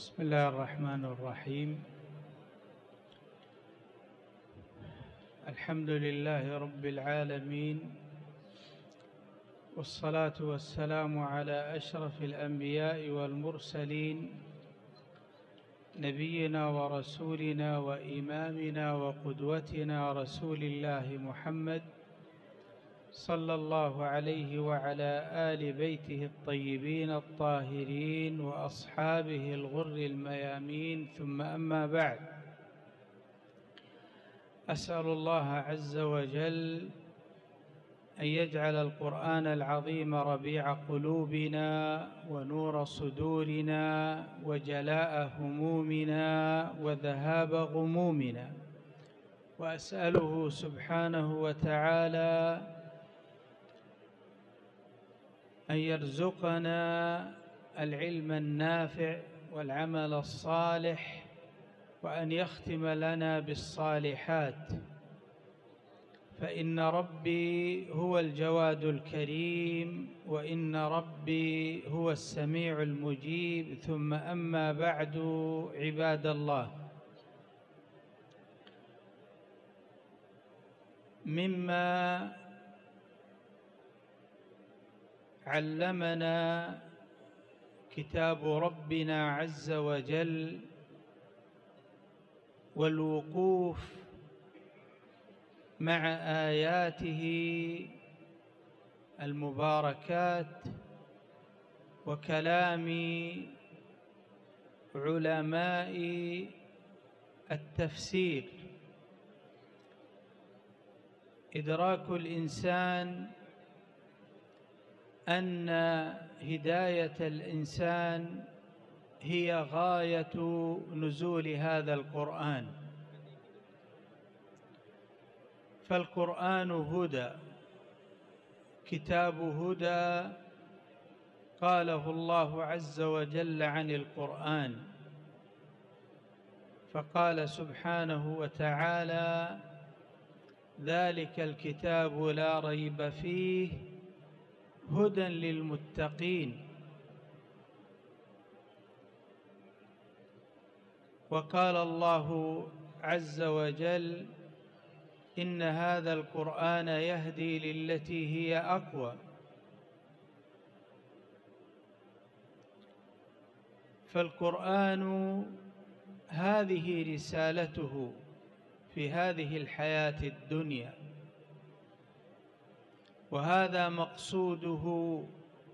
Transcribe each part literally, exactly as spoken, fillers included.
بسم الله الرحمن الرحيم. الحمد لله رب العالمين، والصلاة والسلام على أشرف الأنبياء والمرسلين، نبينا ورسولنا وإمامنا وقدوتنا رسول الله محمد صلى الله عليه وعلى آل بيته الطيبين الطاهرين وأصحابه الغر الميامين، ثم أما بعد. أسأل الله عز وجل أن يجعل القرآن العظيم ربيع قلوبنا ونور صدورنا وجلاء همومنا وذهاب غمومنا، وأسأله سبحانه وتعالى أن يرزقنا العلم النافع والعمل الصالح، وأن يختم لنا بالصالحات، فإن ربي هو الجواد الكريم، وإن ربي هو السميع المجيب. ثم أما بعد، عباد الله، مما علمنا كتاب ربنا عز وجل والوقوف مع آياته المباركات وكلام علماء التفسير، إدراك الإنسان أن هداية الإنسان هي غاية نزول هذا القرآن. فالقرآن هدى، كتاب هدى، قاله الله عز وجل عن القرآن، فقال سبحانه وتعالى: ذلك الكتاب لا ريب فيه هدى للمتقين. وقال الله عز وجل: إن هذا القرآن يهدي للتي هي أقوى. فالقرآن هذه رسالته في هذه الحياة الدنيا، وهذا مقصوده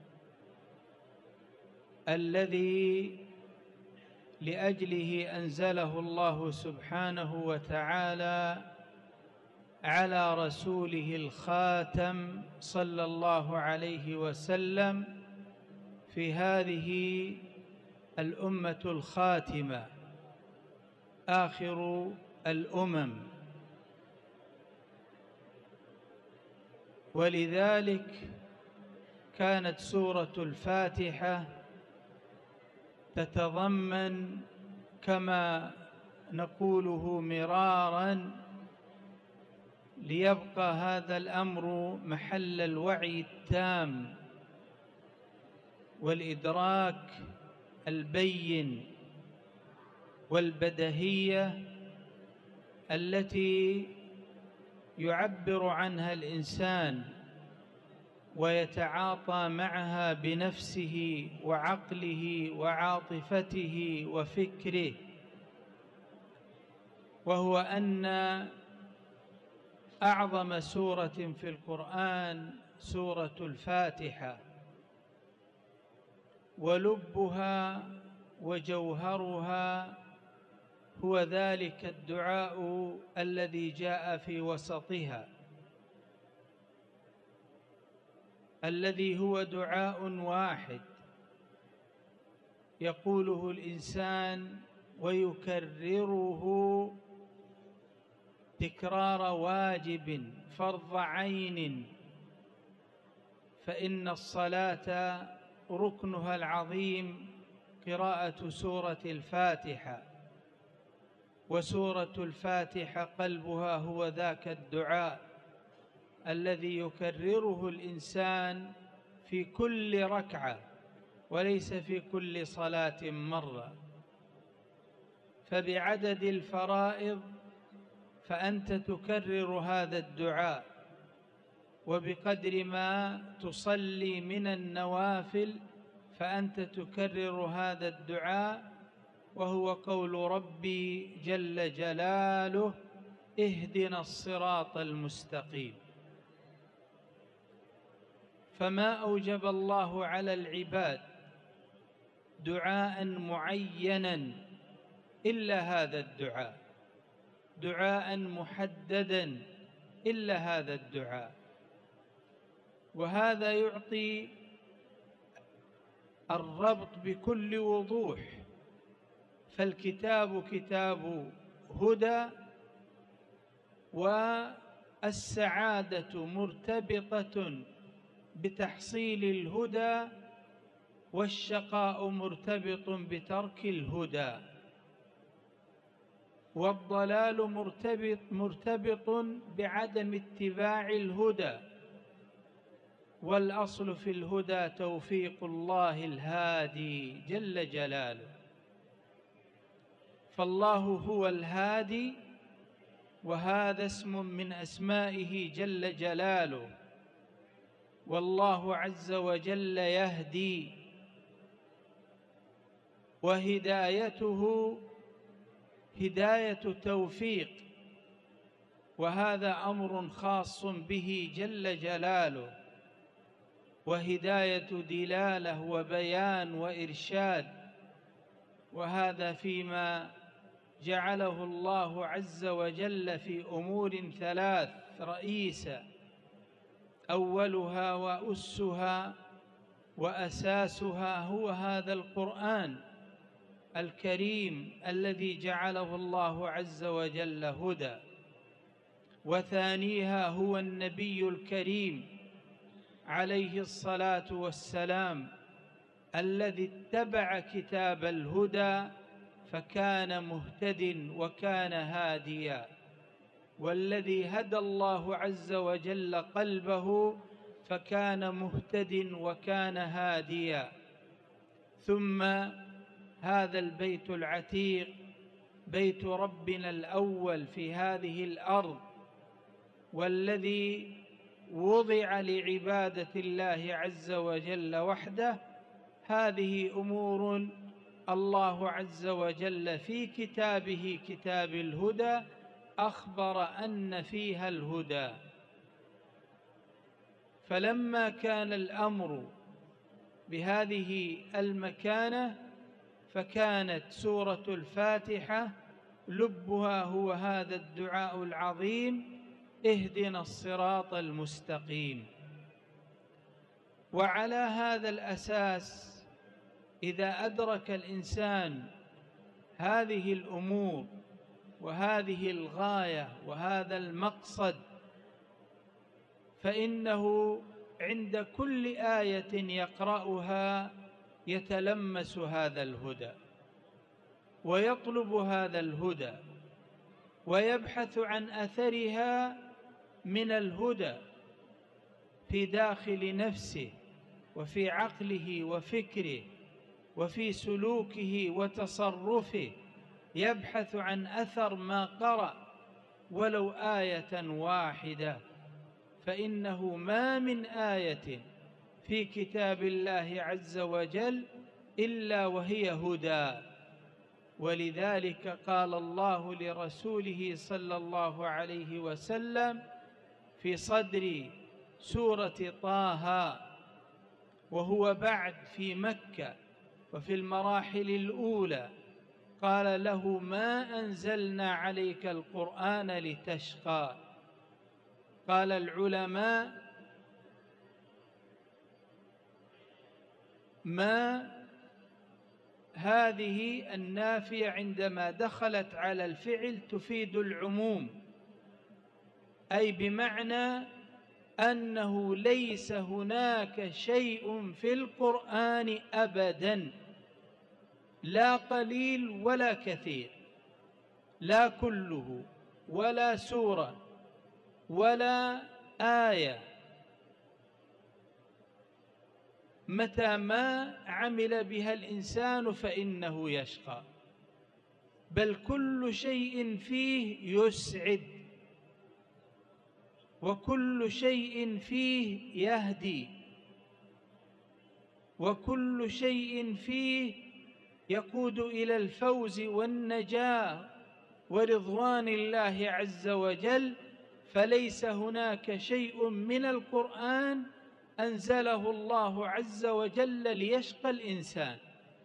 الذي لأجله أنزله الله سبحانه وتعالى على رسوله الخاتم صلى الله عليه وسلم في هذه الأمة الخاتمة، آخر الأمم. ولذلك كانت سورة الفاتحة تتضمن، كما نقوله مرارا ليبقى هذا الأمر محل الوعي التام والإدراك البين والبديهية التي يعبر عنها الإنسان ويتعاطى معها بنفسه وعقله وعاطفته وفكره، وهو أن أعظم سورة في القرآن سورة الفاتحة، ولبها وجوهرها هو ذلك الدعاء الذي جاء في وسطها، الذي هو دعاء واحد يقوله الإنسان ويكرره تكرار واجب فرض عين، فإن الصلاة ركنها العظيم قراءة سورة الفاتحة، وسورة الفاتحة قلبها هو ذاك الدعاء الذي يكرره الإنسان في كل ركعة وليس في كل صلاة مرة. فبعدد الفرائض فأنت تكرر هذا الدعاء، وبقدر ما تصلي من النوافل فأنت تكرر هذا الدعاء، وهو قول ربي جل جلاله: اهدنا الصراط المستقيم. فما أوجب الله على العباد دعاء معينا إلا هذا الدعاء، دعاء محددا إلا هذا الدعاء، وهذا يعطي الربط بكل وضوح. فالكتاب كتاب هدى، والسعادة مرتبطة بتحصيل الهدى، والشقاء مرتبط بترك الهدى، والضلال مرتبط مرتبط بعدم اتباع الهدى. والأصل في الهدى توفيق الله الهادي جل جلاله. فالله هو الهادي، وهذا اسم من أسمائه جل جلاله. والله عز وجل يهدي، وهدايته هداية توفيق، وهذا أمر خاص به جل جلاله، وهداية دلالة وبيان وإرشاد، وهذا فيما جعله الله عز وجل في أمور ثلاث رئيسة: أولها وأسها وأساسها هو هذا القرآن الكريم الذي جعله الله عز وجل هدى، وثانيها هو النبي الكريم عليه الصلاة والسلام الذي اتبع كتاب الهدى فكان مهتد وكان هاديا، والذي هدى الله عز وجل قلبه فكان مهتد وكان هاديا. ثم هذا البيت العتيق بيت ربنا الأول في هذه الأرض، والذي وضع لعبادة الله عز وجل وحده. هذه أمور الله عز وجل في كتابه كتاب الهدى أخبر أن فيها الهدى. فلما كان الأمر بهذه المكانة فكانت سورة الفاتحة لبها هو هذا الدعاء العظيم: اهدنا الصراط المستقيم. وعلى هذا الأساس إذا أدرك الإنسان هذه الأمور وهذه الغاية وهذا المقصد، فإنه عند كل آية يقرأها يتلمس هذا الهدى ويطلب هذا الهدى ويبحث عن أثرها من الهدى في داخل نفسه وفي عقله وفكره وفي سلوكه وتصرفه، يبحث عن أثر ما قرأ ولو آية واحدة. فإنه ما من آية في كتاب الله عز وجل إلا وهي هدى. ولذلك قال الله لرسوله صلى الله عليه وسلم في صدر سورة طه، وهو بعد في مكة وفي المراحل الأولى، قال له: ما أنزلنا عليك القرآن لتشقى. قال العلماء: ما هذه النافية عندما دخلت على الفعل تفيد العموم، أي بمعنى أنه ليس هناك شيء في القرآن أبداً، لا قليل ولا كثير، لا كله ولا سورة ولا آية، متى ما عمل بها الإنسان فإنه يشقى. بل كل شيء فيه يسعد، وكل شيء فيه يهدي، وكل شيء فيه يقود إلى الفوز والنجاة ورضوان الله عز وجل. فليس هناك شيء من القرآن أنزله الله عز وجل ليشقى الإنسان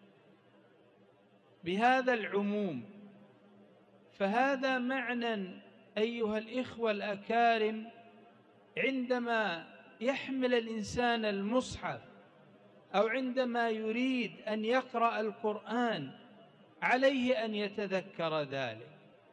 بهذا العموم. فهذا معنى أيها الإخوة الأكارم، عندما يحمل الإنسان المصحف أو عندما يريد أن يقرأ القرآن عليه أن يتذكر ذلك.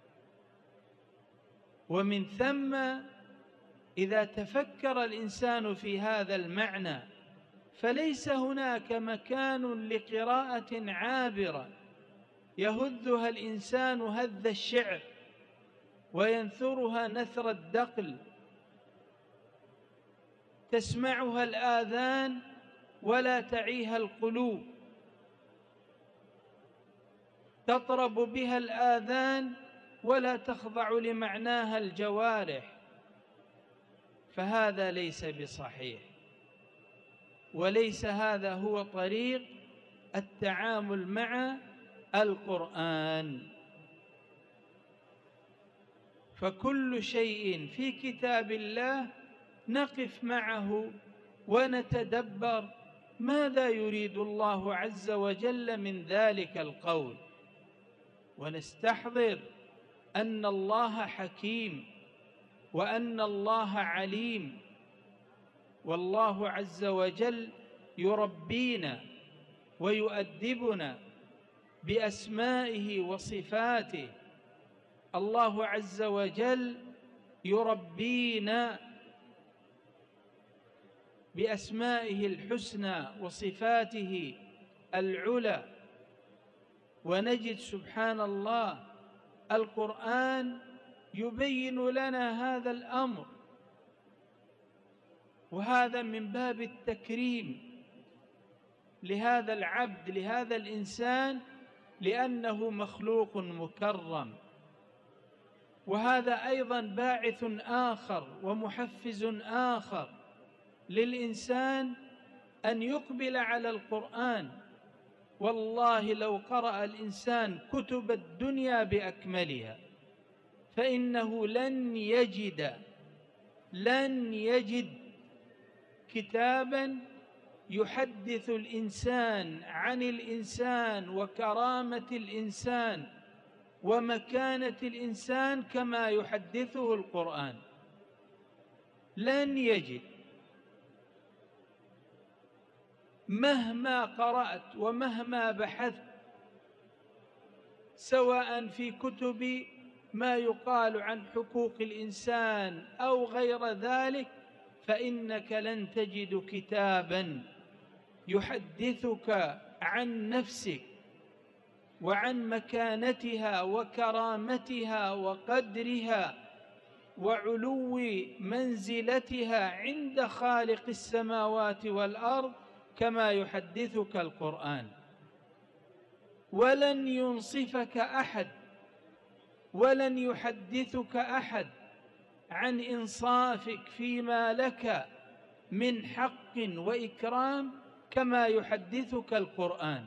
ومن ثم إذا تفكر الإنسان في هذا المعنى فليس هناك مكان لقراءة عابرة يهذها الإنسان هذ الشعر وينثرها نثر الدقل، تسمعها الآذان ولا تعيها القلوب، تطرب بها الآذان ولا تخضع لمعناها الجوارح. فهذا ليس بصحيح، وليس هذا هو طريق التعامل مع القرآن. فكل شيء في كتاب الله نقف معه ونتدبر ماذا يريد الله عز وجل من ذلك القول، ونستحضر أن الله حكيم وأن الله عليم، والله عز وجل يربينا ويؤدبنا بأسمائه وصفاته. الله عز وجل يربينا بأسمائه الحسنى وصفاته العلى. ونجد سبحان الله القرآن يبين لنا هذا الأمر، وهذا من باب التكريم لهذا العبد، لهذا الإنسان، لأنه مخلوق مكرم. وهذا أيضا باعث آخر ومحفز آخر للإنسان أن يقبل على القرآن. والله لو قرأ الإنسان كتب الدنيا بأكملها فإنه لن يجد لن يجد كتابا يحدث الإنسان عن الإنسان وكرامة الإنسان ومكانة الإنسان كما يحدثه القرآن. لن يجد، مهما قرأت ومهما بحثت، سواء في كتب ما يقال عن حقوق الإنسان أو غير ذلك، فإنك لن تجد كتابا يحدثك عن نفسك وعن مكانتها وكرامتها وقدرها وعلو منزلتها عند خالق السماوات والأرض كما يحدثك القرآن. ولن ينصفك أحد ولن يحدثك أحد عن إنصافك فيما لك من حق وإكرام كما يحدثك القرآن.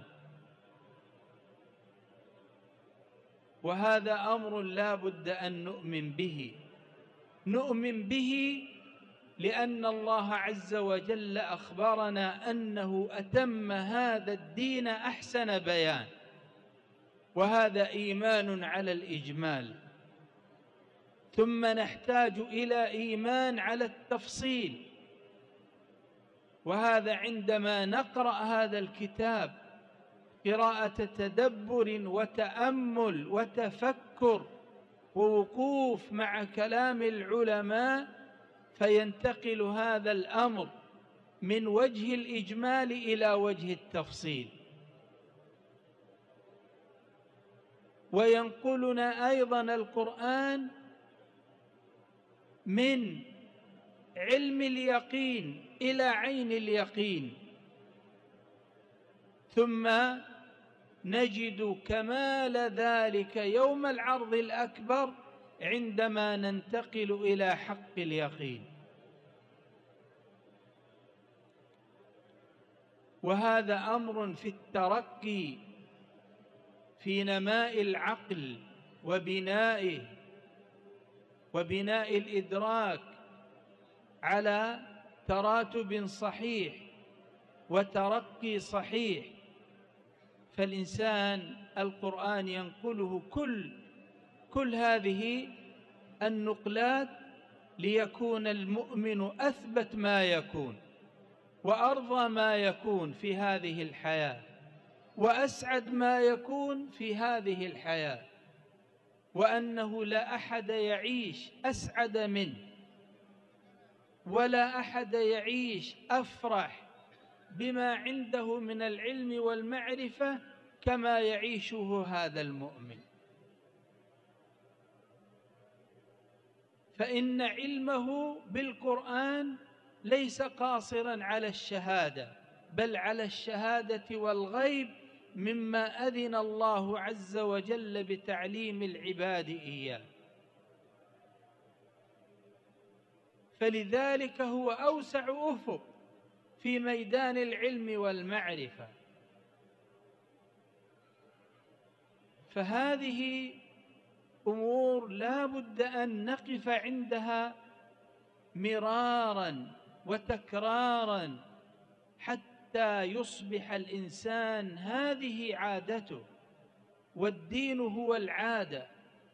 وهذا أمر لا بد أن نؤمن به، نؤمن به لأن الله عز وجل أخبرنا أنه أتم هذا الدين أحسن بيان، وهذا إيمان على الإجمال. ثم نحتاج إلى إيمان على التفصيل، وهذا عندما نقرأ هذا الكتاب قراءة تدبر وتأمل وتفكر ووقوف مع كلام العلماء، فينتقل هذا الأمر من وجه الإجمال إلى وجه التفصيل، وينقلنا أيضا القرآن من علم اليقين إلى عين اليقين. ثم نجد كمال ذلك يوم العرض الأكبر عندما ننتقل إلى حق اليقين. وهذا أمر في الترقي في نماء العقل وبنائه وبناء الإدراك على تراتب صحيح وترقي صحيح. فالإنسان القرآن ينقله كل كل هذه النقلات ليكون المؤمن أثبت ما يكون وأرضى ما يكون في هذه الحياة وأسعد ما يكون في هذه الحياة، وأنه لا أحد يعيش أسعد منه ولا أحد يعيش أفرح بما عنده من العلم والمعرفة كما يعيشه هذا المؤمن. فإن علمه بالقرآن ليس قاصرا على الشهادة، بل على الشهادة والغيب مما أذن الله عز وجل بتعليم العباد إياه. فلذلك هو أوسع أفق في ميدان العلم والمعرفة. فهذه أمور لا بد أن نقف عندها مرارا وتكرارا حتى يصبح الإنسان هذه عادته، والدين هو العادة.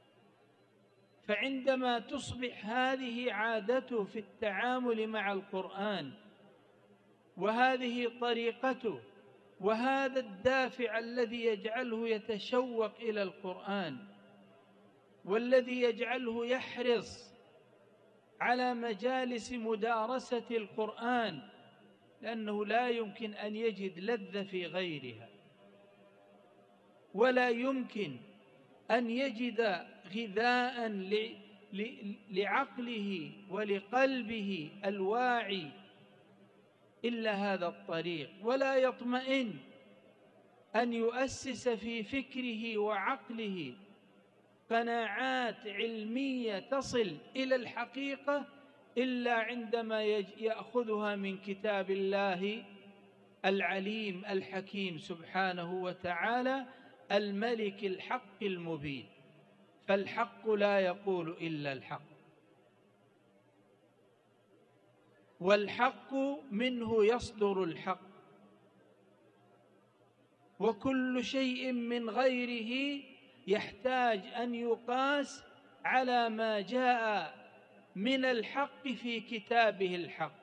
فعندما تصبح هذه عادته في التعامل مع القرآن، وهذه طريقته، وهذا الدافع الذي يجعله يتشوق إلى القرآن، والذي يجعله يحرص على مجالس مدارسة القرآن، لأنه لا يمكن أن يجد لذة في غيرها، ولا يمكن أن يجد غذاء لعقله ولقلبه الواعي إلا هذا الطريق، ولا يطمئن أن يؤسس في فكره وعقله قناعات علمية تصل إلى الحقيقة إلا عندما يأخذها من كتاب الله العليم الحكيم سبحانه وتعالى الملك الحق المبين. فالحق لا يقول إلا الحق، والحق منه يصدر الحق، وكل شيء من غيره يحتاج أن يقاس على ما جاء من الحق في كتابه الحق،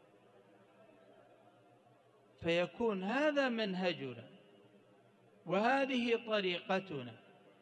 فيكون هذا منهجنا وهذه طريقتنا.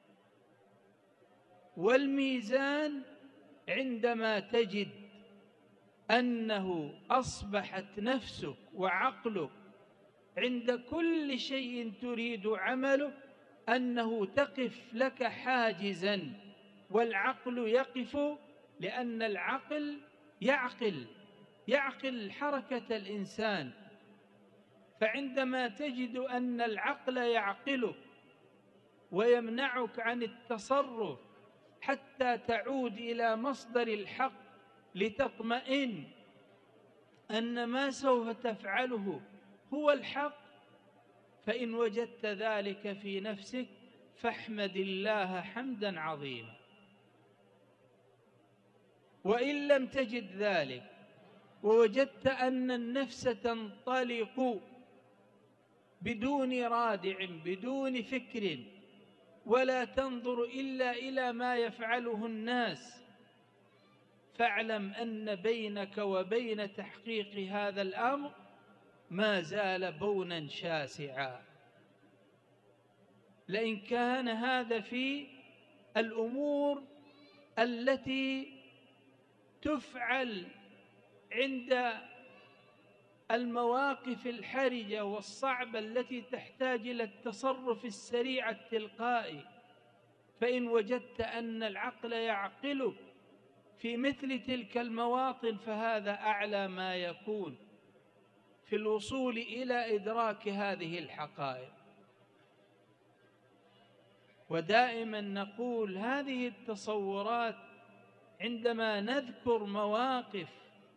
والميزان عندما تجد أنه أصبحت نفسك وعقلك عند كل شيء تريد عمله أنه تقف لك حاجزا، والعقل يقف، لأن العقل يعقل يعقل حركة الإنسان. فعندما تجد أن العقل يعقلك ويمنعك عن التصرف حتى تعود إلى مصدر الحق لتطمئن أن ما سوف تفعله هو الحق، فإن وجدت ذلك في نفسك فاحمد الله حمدا عظيما. وإن لم تجد ذلك ووجدت أن النفس تنطلق بدون رادع بدون فكر ولا تنظر إلا إلى ما يفعله الناس، فاعلم أن بينك وبين تحقيق هذا الأمر ما زال بونا شاسعا. لئن كان هذا في الأمور التي تفعل عند المواقف الحرجة والصعبة التي تحتاج إلى التصرف السريع التلقائي، فإن وجدت أن العقل يعقلك في مثل تلك المواطن فهذا أعلى ما يكون في الوصول إلى إدراك هذه الحقائق. ودائما نقول هذه التصورات عندما نذكر مواقف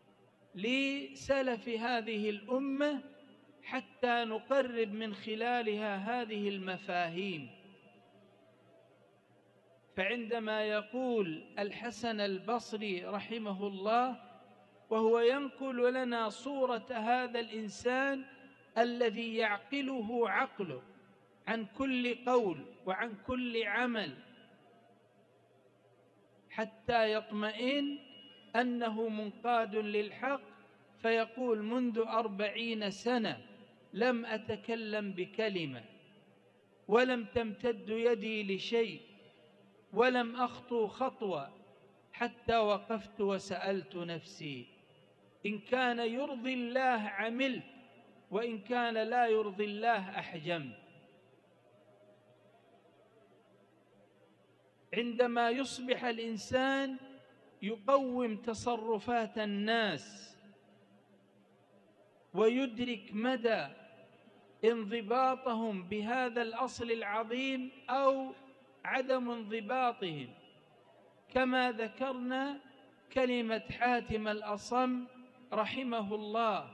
لسلف هذه الأمة حتى نقرب من خلالها هذه المفاهيم. فعندما يقول الحسن البصري رحمه الله وهو ينقل لنا صورة هذا الإنسان الذي يعقله عقله عن كل قول وعن كل عمل حتى يطمئن أنه منقاد للحق، فيقول: منذ أربعين سنة لم أتكلم بكلمة، ولم تمتد يدي لشيء، ولم أخطو خطوة، حتى وقفت وسألت نفسي: إن كان يرضي الله عملت، وإن كان لا يرضي الله أحجمت. عندما يصبح الإنسان يقوم تصرفات الناس ويدرك مدى انضباطهم بهذا الأصل العظيم أو عدم انضباطهم، كما ذكرنا كلمة حاتم الأصم رحمه الله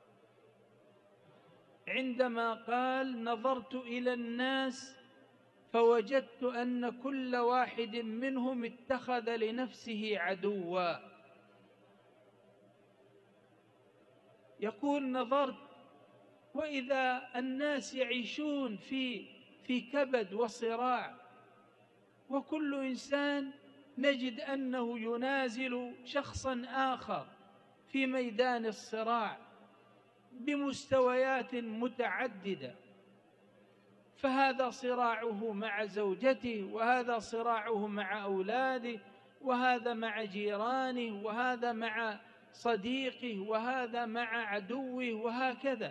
عندما قال: نظرت إلى الناس فوجدت أن كل واحد منهم اتخذ لنفسه عدوا. يقول: نظرت وإذا الناس يعيشون في في كبد وصراع، وكل إنسان نجد أنه ينازل شخصا آخر في ميدان الصراع بمستويات متعددة، فهذا صراعه مع زوجته، وهذا صراعه مع أولاده، وهذا مع جيرانه، وهذا مع صديقه، وهذا مع عدوه، وهكذا.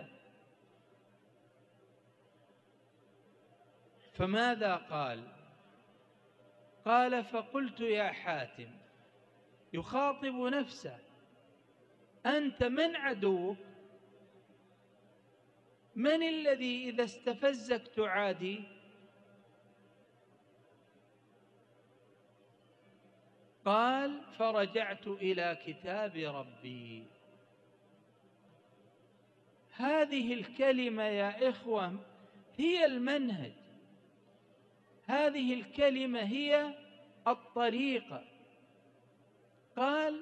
فماذا قال؟ قال: فقلت يا حاتم، يخاطب نفسه: أنت من عدوك؟ من الذي إذا استفزك تعادي؟ قال: فرجعت إلى كتاب ربي. هذه الكلمة يا إخوة هي المنهج، هذه الكلمة هي الطريقة. قال: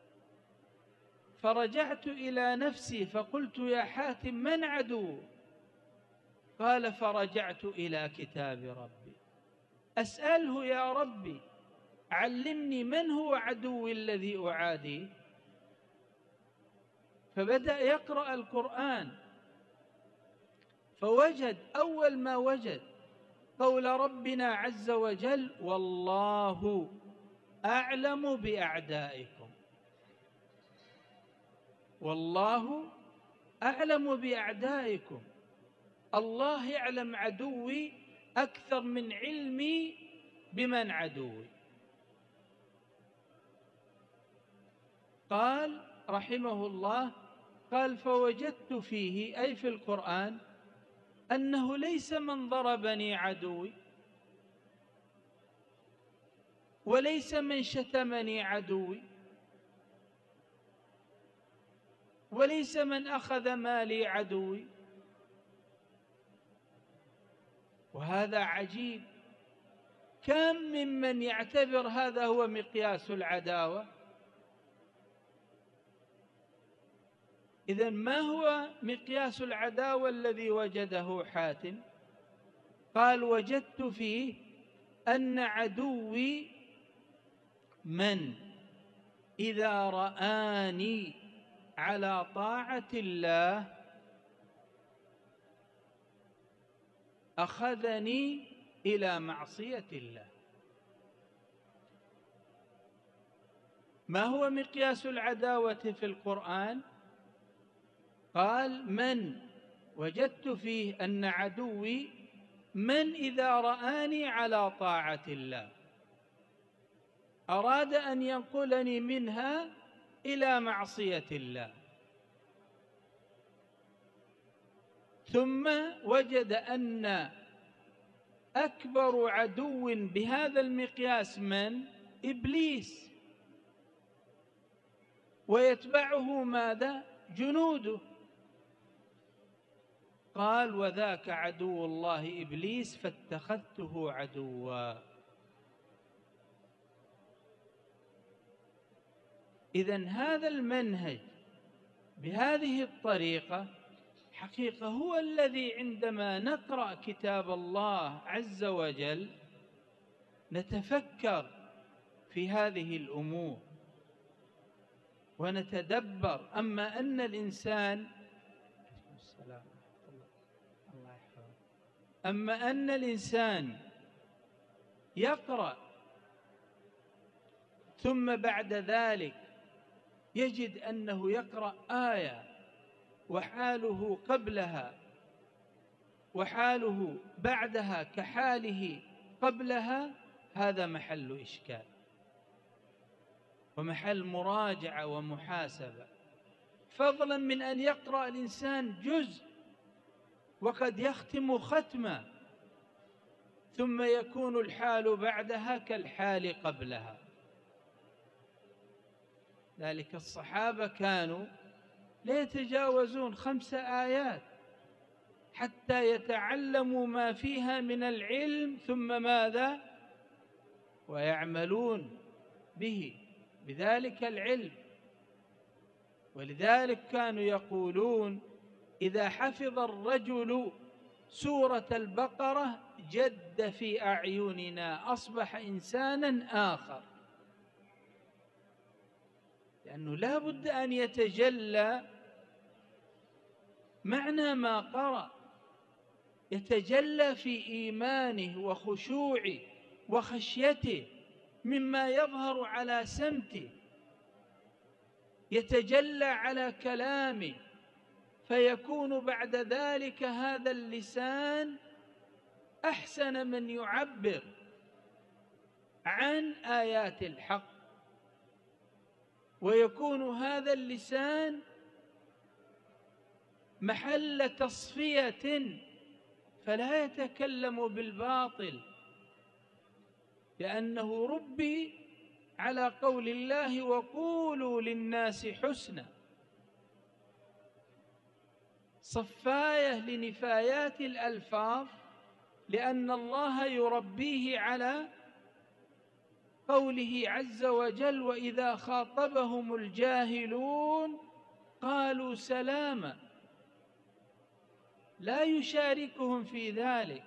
فرجعت إلى نفسي فقلت يا حاتم من عدو؟ قال: فرجعت إلى كتاب ربي أسأله: يا ربي علمني من هو عدوي الذي أعاديه. فبدأ يقرأ القرآن، فوجد أول ما وجد قول ربنا عز وجل: والله أعلم بأعدائكم. والله أعلم بأعدائكم، الله يعلم عدوي أكثر من علمي بمن عدوي. قال رحمه الله: قال: فوجدت فيه، أي في القرآن، أنه ليس من ضربني عدوي، وليس من شتمني عدوي، وليس من أخذ مالي عدوي. وهذا عجيب، كم ممن يعتبر هذا هو مقياس العداوة. إذن ما هو مقياس العداوة الذي وجده حاتم؟ قال: وجدت فيه أن عدوي من إذا رآني على طاعة الله أخذني إلى معصية الله. ما هو مقياس العداوة في القرآن؟ قال: من وجدت فيه أن عدوي من إذا رآني على طاعة الله أراد أن ينقلني منها إلى معصية الله. ثم وجد أن أكبر عدو بهذا المقياس من؟ إبليس، ويتبعه ماذا؟ جنوده. قال وذاك عدو الله إبليس فاتخذته عدوا. إذن هذا المنهج بهذه الطريقة حقيقة هو الذي عندما نقرأ كتاب الله عز وجل نتفكر في هذه الأمور ونتدبر. أما أن الإنسان أما أن الإنسان يقرأ ثم بعد ذلك يجد أنه يقرأ آية وحاله قبلها وحاله بعدها كحاله قبلها، هذا محل إشكال ومحل مراجعة ومحاسبة، فضلا من أن يقرأ الإنسان جزء وقد يختم ختمة ثم يكون الحال بعدها كالحال قبلها. ذلك الصحابة كانوا لا يتجاوزون خمس آيات حتى يتعلموا ما فيها من العلم، ثم ماذا؟ ويعملون به بذلك العلم. ولذلك كانوا يقولون إذا حفظ الرجل سورة البقرة جد في أعيننا، أصبح إنسانا آخر، لأنه لا بد أن يتجلى معنى ما قرأ، يتجلى في إيمانه وخشوعه وخشيته مما يظهر على سمته، يتجلى على كلامه، فيكون بعد ذلك هذا اللسان أحسن من يعبر عن آيات الحق، ويكون هذا اللسان محل تصفية فلا يتكلم بالباطل، لأنه ربي على قول الله وقولوا للناس حسنا، صفاية لنفايات الألفاظ، لأن الله يربيه على قوله عز وجل وإذا خاطبهم الجاهلون قالوا سلاما، لا يشاركهم في ذلك،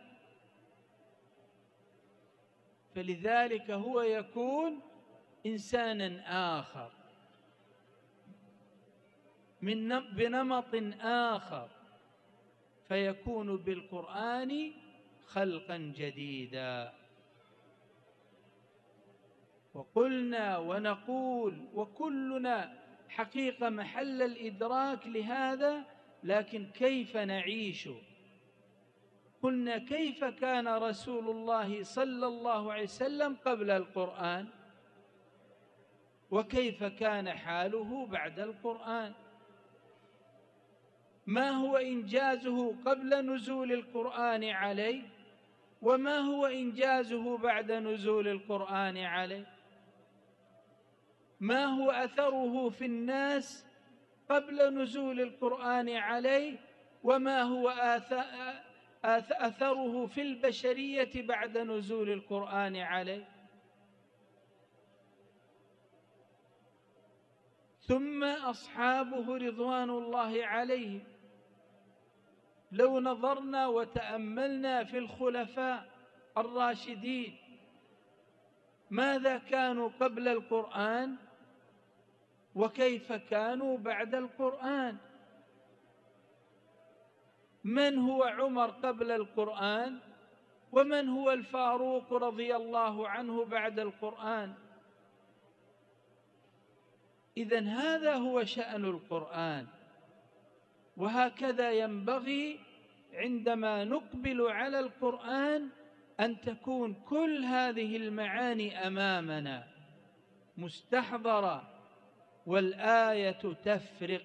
فلذلك هو يكون إنسانا آخر من بنمط آخر، فيكون بالقرآن خلقا جديدا. وقلنا ونقول وكلنا حقيقة محل الإدراك لهذا، لكن كيف نعيش؟ قلنا كيف كان رسول الله صلى الله عليه وسلم قبل القرآن، وكيف كان حاله بعد القرآن؟ ما هو إنجازه قبل نزول القرآن عليه، وما هو إنجازه بعد نزول القرآن عليه؟ ما هو أثره في الناس قبل نزول القرآن عليه، وما هو أثره في البشرية بعد نزول القرآن عليه؟ ثم أصحابه رضوان الله عليهم، لو نظرنا وتأملنا في الخلفاء الراشدين ماذا كانوا قبل القرآن وكيف كانوا بعد القرآن؟ من هو عمر قبل القرآن، ومن هو الفاروق رضي الله عنه بعد القرآن؟ إذن هذا هو شأن القرآن، وهكذا ينبغي عندما نقبل على القرآن أن تكون كل هذه المعاني أمامنا مستحضرة، والآية تفرق.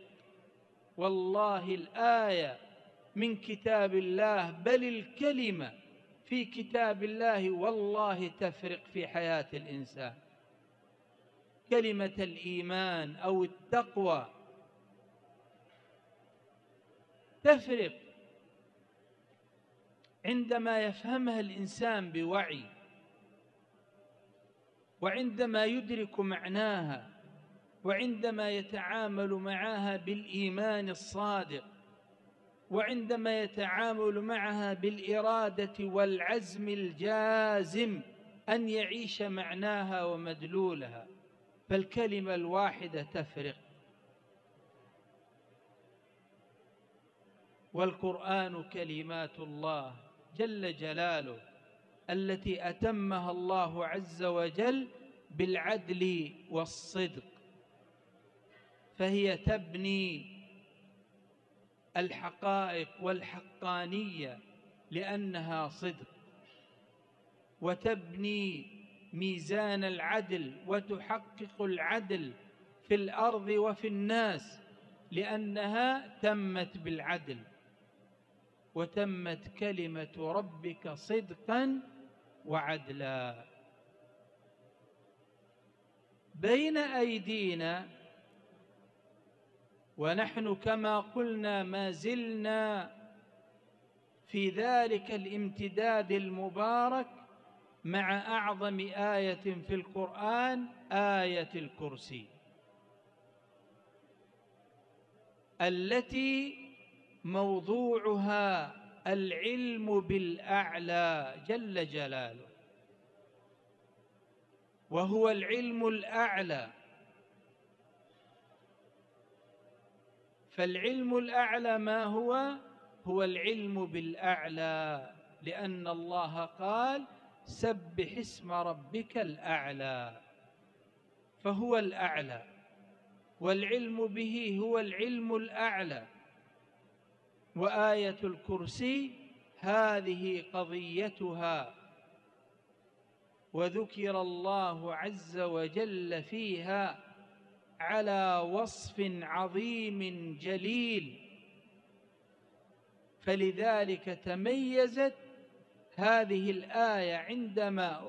والله الآية من كتاب الله بل الكلمة في كتاب الله والله تفرق في حياة الإنسان. كلمة الإيمان أو التقوى تفرق عندما يفهمها الإنسان بوعي، وعندما يدرك معناها، وعندما يتعامل معها بالإيمان الصادق، وعندما يتعامل معها بالإرادة والعزم الجازم أن يعيش معناها ومدلولها. فالكلمة الواحدة تفرق. والقرآن كلمات الله جل جلاله التي أتمها الله عز وجل بالعدل والصدق، فهي تبني الحقائق والحقانية لأنها صدق، وتبني ميزان العدل وتحقق العدل في الأرض وفي الناس لأنها تمت بالعدل، وتمت كلمة ربك صدقا وعدلا. بين أيدينا ونحن كما قلنا ما زلنا في ذلك الامتداد المبارك مع أعظم آية في القرآن، آية الكرسي، التي موضوعها العلم بالأعلى جل جلاله، وهو العلم الأعلى. فالعلم الأعلى ما هو؟ هو العلم بالأعلى، لأن الله قال سبح اسم ربك الأعلى، فهو الأعلى، والعلم به هو العلم الأعلى. وآية الكرسي هذه قضيتها، وذكر الله عز وجل فيها على وصف عظيم جليل، فلذلك تميزت هذه الآية عندما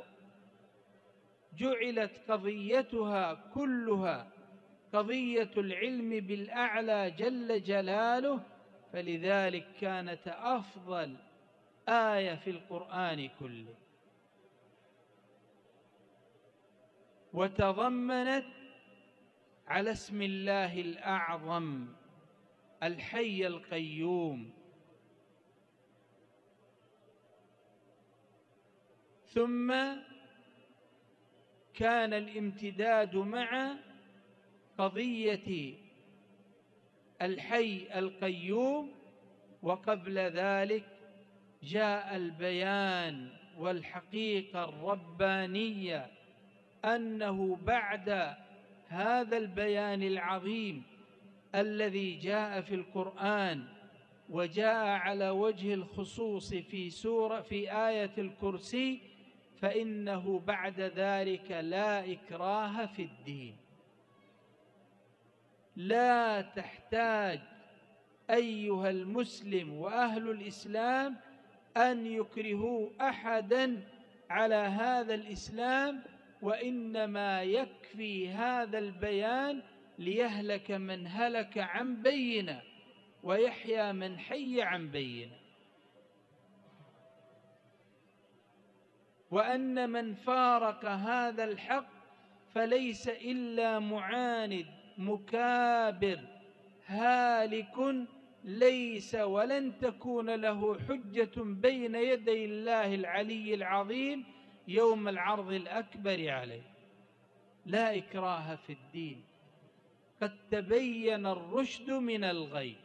جعلت قضيتها كلها قضية العلم بالأعلى جل جلاله، فلذلك كانت أفضل آية في القرآن كله. وتضمنت على اسم الله الأعظم الحي القيوم. ثم كان الامتداد مع قضية الحي القيوم، وقبل ذلك جاء البيان والحقيقة الربانية أنه بعد هذا البيان العظيم الذي جاء في القرآن وجاء على وجه الخصوص في سورة في آية الكرسي، فإنه بعد ذلك لا إكراه في الدين. لا تحتاج أيها المسلم وأهل الإسلام أن يكرهوا أحدا على هذا الإسلام، وإنما يكفي هذا البيان ليهلك من هلك عن بينة ويحيى من حي عن بينة. وأن من فارق هذا الحق فليس إلا معاند مكابر هالك، ليس ولن تكون له حجة بين يدي الله العلي العظيم يوم العرض الأكبر عليه. لا إكراه في الدين، قد تبين الرشد من الغي.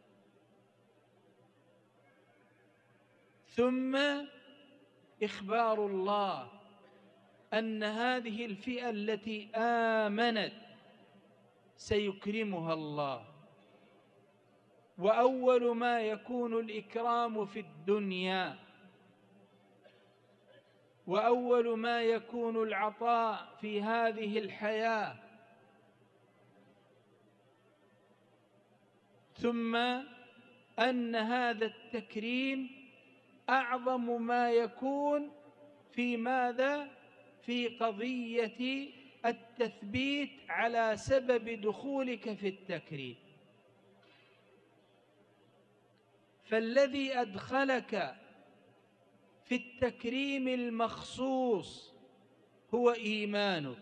ثم إخبار الله أن هذه الفئة التي آمنت سيكرمها الله، وأول ما يكون الإكرام في الدنيا، وأول ما يكون العطاء في هذه الحياة. ثم أن هذا التكريم أعظم ما يكون في ماذا؟ في قضية التثبيت على سبب دخولك في التكريم. فالذي أدخلك في التكريم المخصوص هو إيمانك،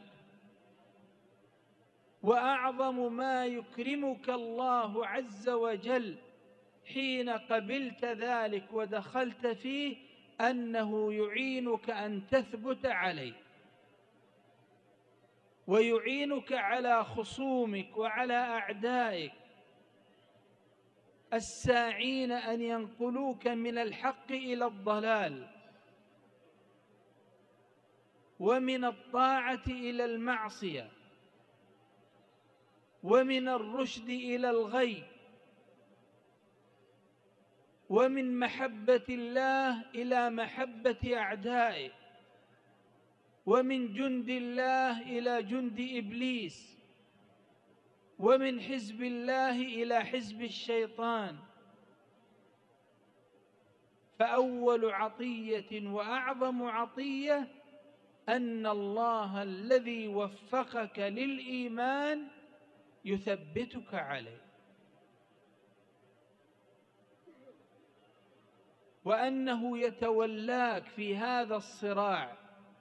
وأعظم ما يكرمك الله عز وجل حين قبلت ذلك ودخلت فيه أنه يعينك أن تثبت عليه، ويعينك على خصومك وعلى أعدائك الساعين أن ينقلوك من الحق إلى الضلال، ومن الطاعة إلى المعصية، ومن الرشد إلى الغي، ومن محبة الله إلى محبة أعدائه، ومن جند الله إلى جند إبليس، ومن حزب الله إلى حزب الشيطان. فأول عطية وأعظم عطية أن الله الذي وفقك للإيمان يثبتك عليه، وأنه يتولاك في هذا الصراع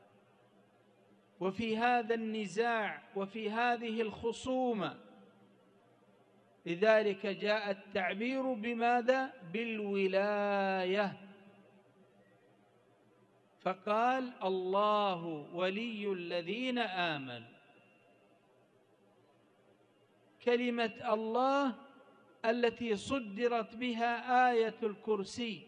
وفي هذا النزاع وفي هذه الخصومة. لذلك جاء التعبير بماذا؟ بالولاية، فقال الله ولي الذين آمنوا. كلمة الله التي صدرت بها آية الكرسي،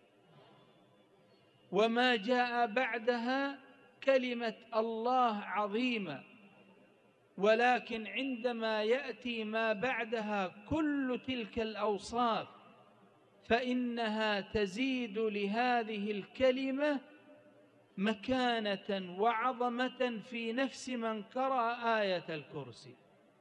وما جاء بعدها كلمة الله عظيمة، ولكن عندما يأتي ما بعدها كل تلك الأوصاف فإنها تزيد لهذه الكلمة مكانة وعظمة في نفس من قرأ آية الكرسي.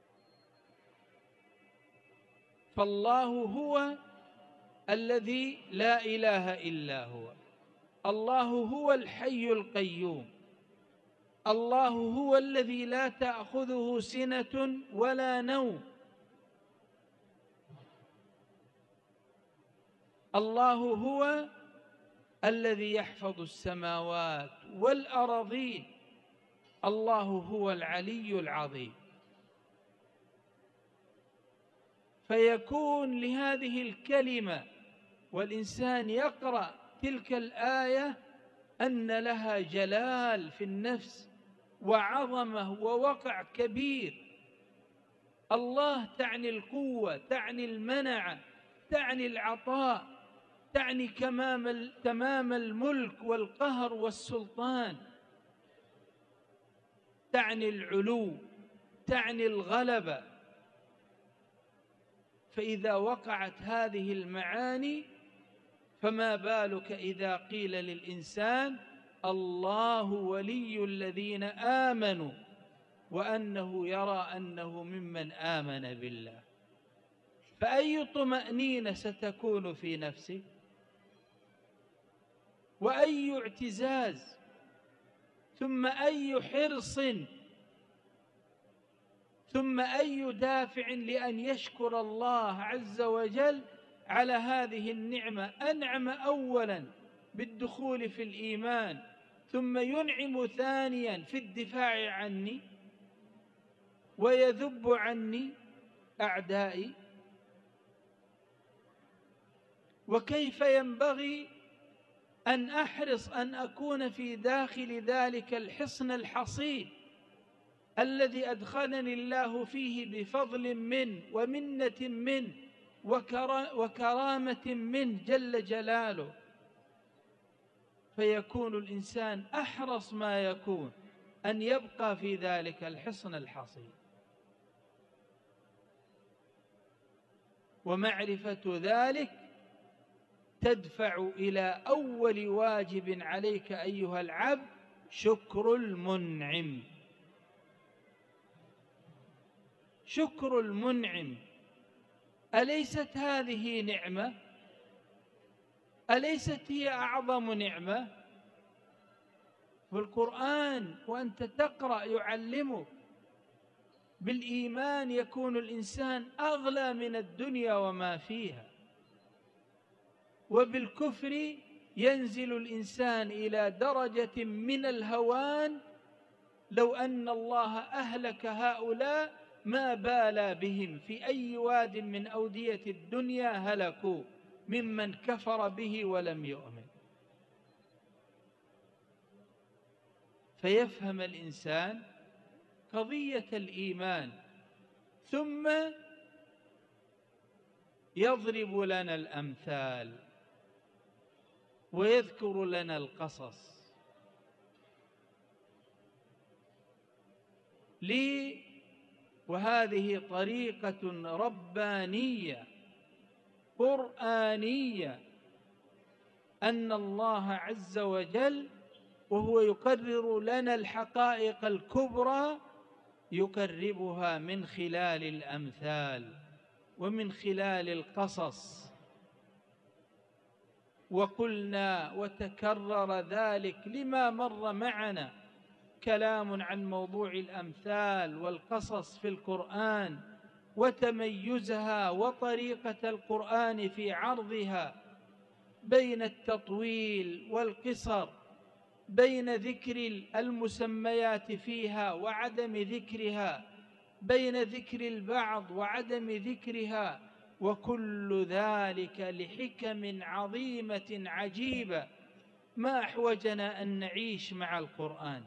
فالله هو الذي لا إله إلا هو، الله هو الحي القيوم، الله هو الذي لا تأخذه سنة ولا نوم، الله هو الذي يحفظ السماوات والأراضين، الله هو العلي العظيم. فيكون لهذه الكلمة والإنسان يقرأ تلك الآية أن لها جلال في النفس وعظمة ووقع كبير. الله تعني القوة، تعني المنعة، تعني العطاء، تعني تمام الملك والقهر والسلطان، تعني العلو، تعني الغلبة. فإذا وقعت هذه المعاني فما بالك إذا قيل للإنسان الله ولي الذين آمنوا، وأنه يرى أنه ممن آمن بالله، فأي طمأنينة ستكون في نفسه، وأي اعتزاز، ثم أي حرص، ثم أي دافع لأن يشكر الله عز وجل على هذه النعمة. أنعم أولا بالدخول في الإيمان، ثم ينعم ثانيا في الدفاع عني ويذب عني أعدائي. وكيف ينبغي أن أحرص أن أكون في داخل ذلك الحصن الحصين الذي أدخلني الله فيه بفضل منه ومنة منه وكرامة منه جل جلاله. فيكون الإنسان أحرص ما يكون أن يبقى في ذلك الحصن الحصين. ومعرفة ذلك تدفع إلى أول واجب عليك أيها العبد، شكر المنعم. شكر المنعم، أليست هذه نعمة؟ أليست هي أعظم نعمة؟ والقرآن وأنت تقرأ يعلمك. بالإيمان يكون الإنسان أغلى من الدنيا وما فيها، وبالكفر ينزل الإنسان إلى درجة من الهوان. لو أن الله أهلك هؤلاء ما بالى بهم، في أي واد من أودية الدنيا هلكوا ممن كفر به ولم يؤمن. فيفهم الإنسان قضية الإيمان، ثم يضرب لنا الأمثال ويذكر لنا القصص لي. وهذه طريقة ربانية قرآنية، أن الله عز وجل وهو يقرر لنا الحقائق الكبرى يقربها من خلال الأمثال ومن خلال القصص. وقلنا وتكرر ذلك لما مر معنا كلام عن موضوع الأمثال والقصص في القرآن وتميزها وطريقة القرآن في عرضها بين التطويل والقصر، بين ذكر المسميات فيها وعدم ذكرها، بين ذكر البعض وعدم ذكرها، وكل ذلك لحكم عظيمة عجيبة ما أحوجنا أن نعيش مع القرآن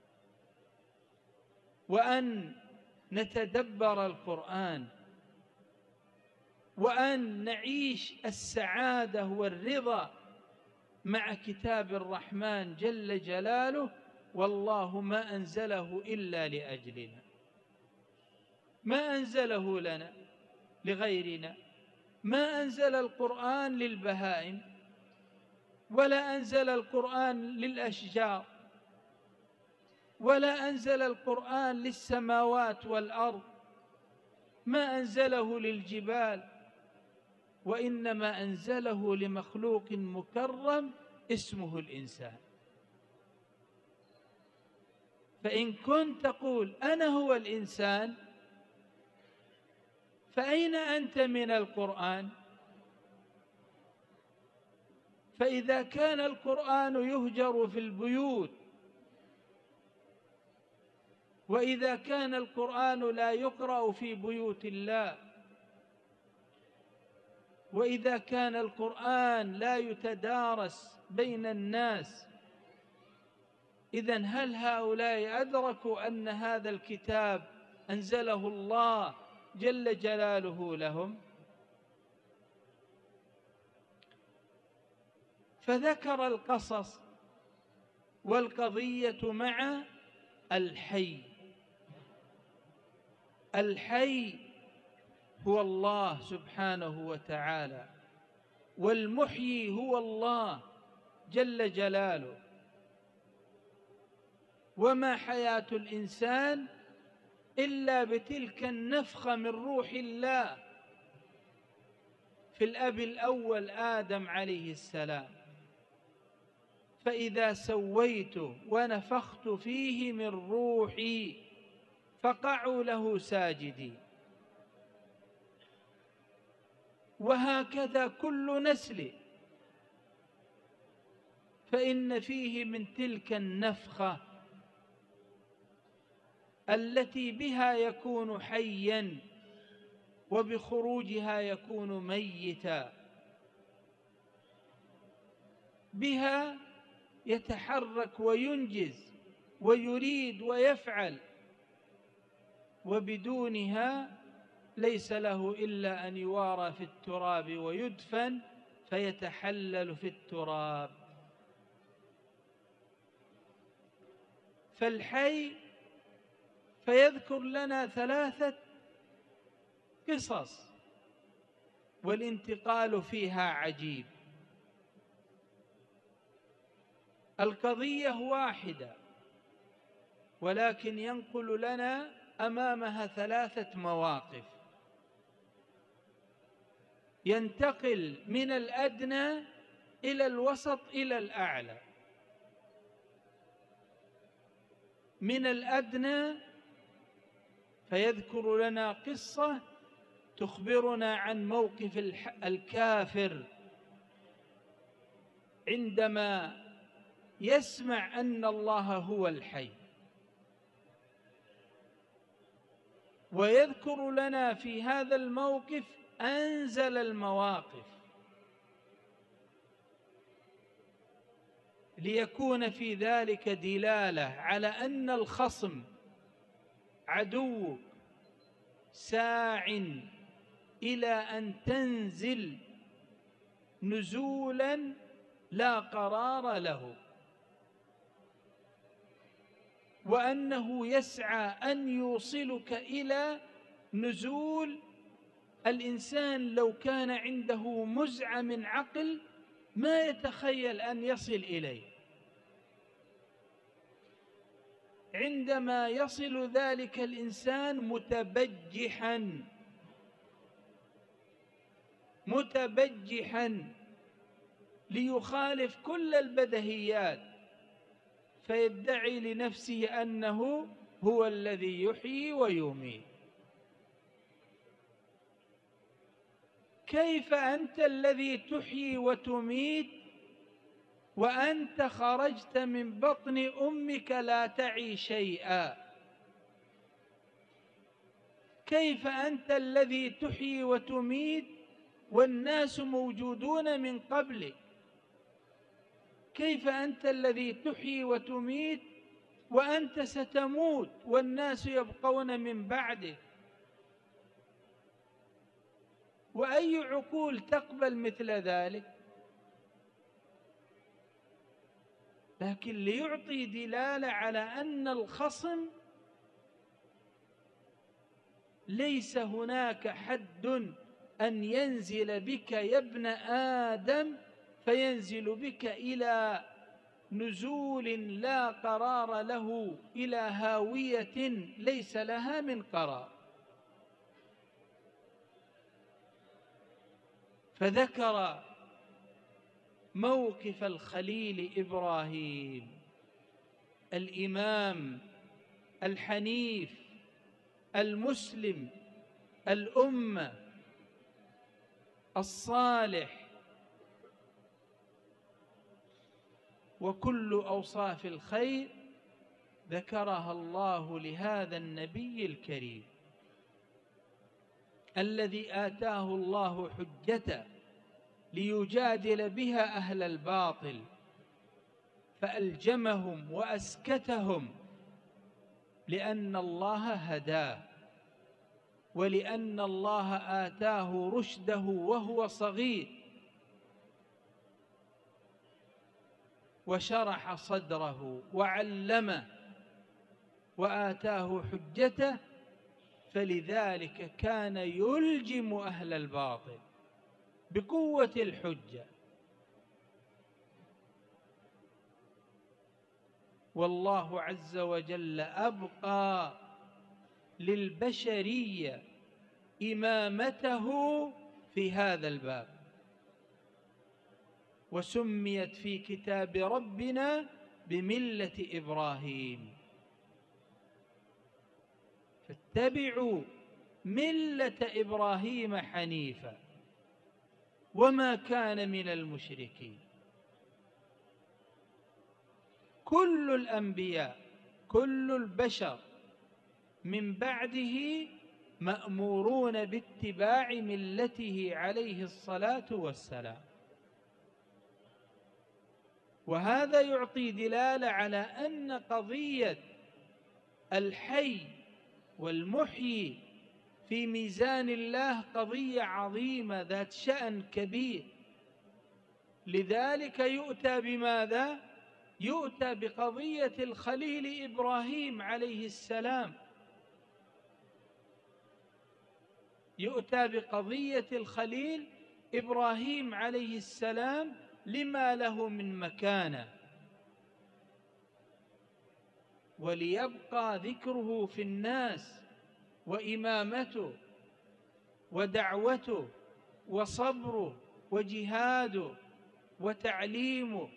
وأن نتدبر القرآن وأن نعيش السعادة والرضا مع كتاب الرحمن جل جلاله. والله ما أنزله إلا لأجلنا، ما أنزله لنا لغيرنا، ما أنزل القرآن للبهائم ولا أنزل القرآن للأشجار ولا أنزل القرآن للسماوات والأرض، ما أنزله للجبال، وإنما أنزله لمخلوق مكرم اسمه الإنسان. فإن كنت تقول أنا هو الإنسان فأين أنت من القرآن؟ فإذا كان القرآن يهجر في البيوت، وإذا كان القرآن لا يقرأ في بيوت الله، وإذا كان القرآن لا يتدارس بين الناس، إذن هل هؤلاء أدركوا أن هذا الكتاب أنزله الله جل جلاله لهم؟ فذكر القصص والقضية مع الحي. الحي هو الله سبحانه وتعالى، والمحيي هو الله جل جلاله. وما حياة الإنسان إلا بتلك النفخة من روح الله في الأب الأول آدم عليه السلام. فإذا سويته ونفخت فيه من روحي فقعوا له ساجدين. وهكذا كل نسل، فإن فيه من تلك النفخة التي بها يكون حيا وبخروجها يكون ميتا، بها يتحرك وينجز ويريد ويفعل، وبدونها ليس له إلا أن يوارى في التراب ويدفن فيتحلل في التراب. فالحي فيذكر لنا ثلاثة قصص والانتقال فيها عجيب. القضية واحدة ولكن ينقل لنا أمامها ثلاثة مواقف، ينتقل من الأدنى إلى الوسط إلى الأعلى، من الأدنى فيذكر لنا قصة تخبرنا عن موقف الكافر عندما يسمع أن الله هو الحي، ويذكر لنا في هذا الموقف أنزل المواقف ليكون في ذلك دلالة على أن الخصم عدوك ساع إلى أن تنزل نزولا لا قرار له، وأنه يسعى أن يوصلك إلى نزول الإنسان لو كان عنده مزعة من عقل ما يتخيل أن يصل إليه. عندما يصل ذلك الإنسان متبجحا متبجحا ليخالف كل البديهيات، فيدعي لنفسه أنه هو الذي يحيي ويميت. كيف أنت الذي تحيي وتميت وأنت خرجت من بطن أمك لا تعي شيئا؟ كيف أنت الذي تحيي وتميت والناس موجودون من قبلك؟ كيف أنت الذي تحيي وتميت وأنت ستموت والناس يبقون من بعدك؟ وأي عقول تقبل مثل ذلك؟ لكن ليعطي دلالة على أن الخصم ليس هناك حد أن ينزل بك يا ابن آدم فينزل بك إلى نزول لا قرار له، إلى هاوية ليس لها من قرار. فذكر موقف الخليل إبراهيم الإمام الحنيف المسلم الأمة الصالح وكل أوصاف الخير ذكرها الله لهذا النبي الكريم الذي آتاه الله حجته ليجادل بها أهل الباطل، فألجمهم وأسكتهم لأن الله هداه ولأن الله آتاه رشده وهو صغير، وشرح صدره وعلمه وآتاه حجته، فلذلك كان يلجم أهل الباطل بقوة الحجة. والله عز وجل أبقى للبشرية إمامته في هذا الباب، وسميت في كتاب ربنا بملة إبراهيم، فاتبعوا ملة إبراهيم حنيفا وما كان من المشركين. كل الأنبياء كل البشر من بعده مأمورون باتباع ملته عليه الصلاة والسلام، وهذا يعطي دلالة على أن قضية الحي والمحيي في ميزان الله قضية عظيمة ذات شأن كبير. لذلك يؤتى بماذا؟ يؤتى بقضية الخليل إبراهيم عليه السلام، يؤتى بقضية الخليل إبراهيم عليه السلام لما له من مكانة، وليبقى ذكره في الناس وإمامته ودعوته وصبره وجهاده وتعليمه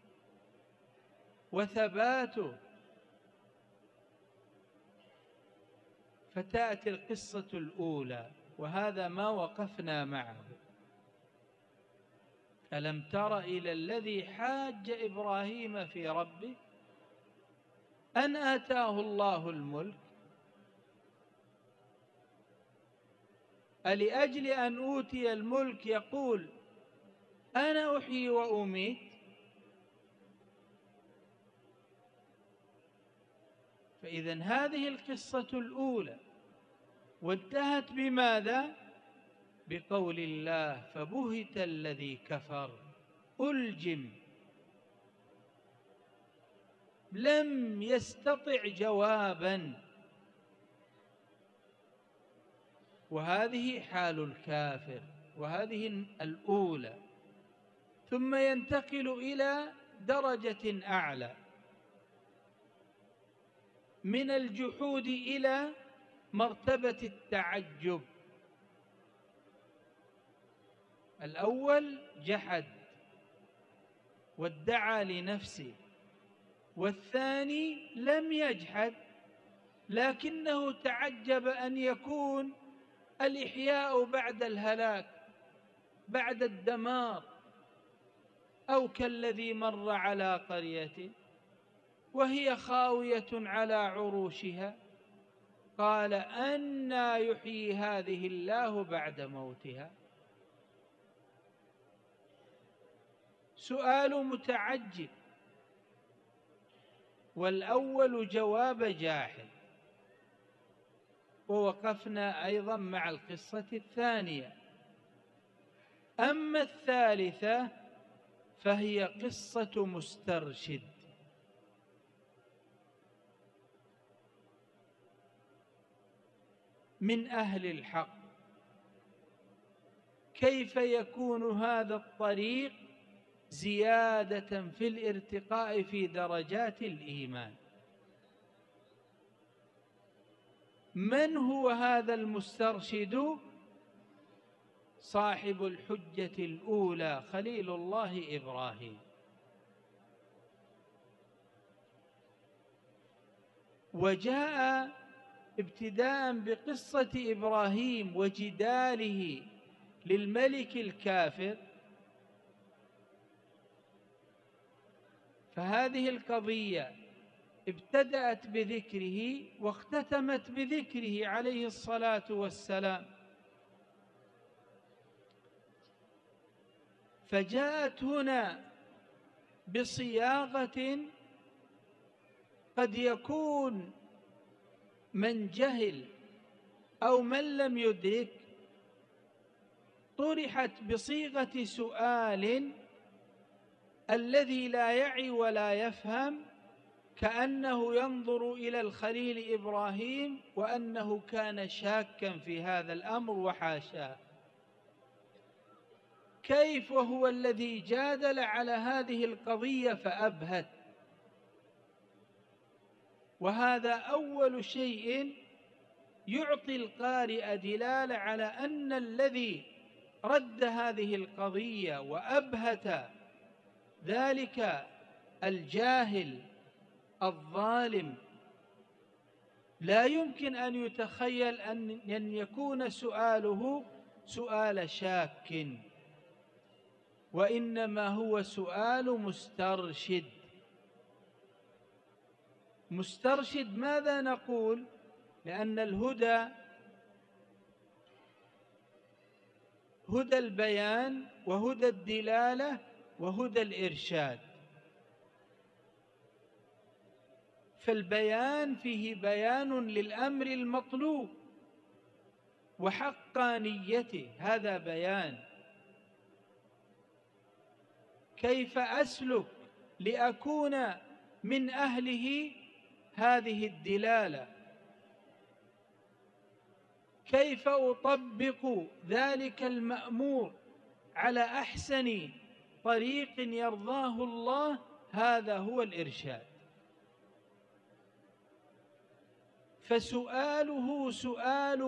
وثباته. فتأتي القصة الأولى، وهذا ما وقفنا معه. ألم تر إلى الذي حاج إبراهيم في ربه أن آتاه الله الملك ألأجل أن أوتي الملك يقول أنا أحيي وأميت؟ فإذن هذه القصة الأولى، وانتهت بماذا؟ بقول الله فبهت الذي كفر ألجم، لم يستطع جوابا. وهذه حال الكافر، وهذه الأولى. ثم ينتقل إلى درجة أعلى من الجحود إلى مرتبة التعجب. الأول جحد وادعى لنفسه، والثاني لم يجحد لكنه تعجب أن يكون الإحياء بعد الهلاك، بعد الدمار. أو كالذي مر على قرية وهي خاوية على عروشها قال أنى يحيي هذه الله بعد موتها. سؤال متعجب، والأول جواب جاحد. ووقفنا أيضا مع القصة الثانية. أما الثالثة فهي قصة مسترشد. من أهل الحق. كيف يكون هذا الطريق زيادة في الارتقاء في درجات الإيمان؟ من هو هذا المسترشد؟ صاحب الحجة الأولى خليل الله إبراهيم. وجاء ابتداء بقصة إبراهيم وجداله للملك الكافر، فهذه القضية ابتدأت بذكره واختتمت بذكره عليه الصلاة والسلام. فجاءت هنا بصياغة قد يكون من جهل أو من لم يدرك طرحت بصيغة سؤال الذي لا يعي ولا يفهم، كأنه ينظر إلى الخليل إبراهيم وأنه كان شاكا في هذا الأمر وحاشاه. كيف وهو الذي جادل على هذه القضية فأبهت؟ وهذا أول شيء يعطي القارئ دلالة على أن الذي رد هذه القضية وأبهت ذلك الجاهل الظالم لا يمكن أن يتخيل أن يكون سؤاله سؤال شاك، وإنما هو سؤال مسترشد. مسترشد ماذا نقول؟ لأن الهدى هدى البيان وهدى الدلالة وهدى الإرشاد. فالبيان فيه بيان للأمر المطلوب وحقانيته، هذا بيان. كيف أسلك لأكون من أهله؟ هذه الدلالة. كيف أطبق ذلك المأمور على أحسن طريق يرضاه الله؟ هذا هو الإرشاد. فسؤاله سؤال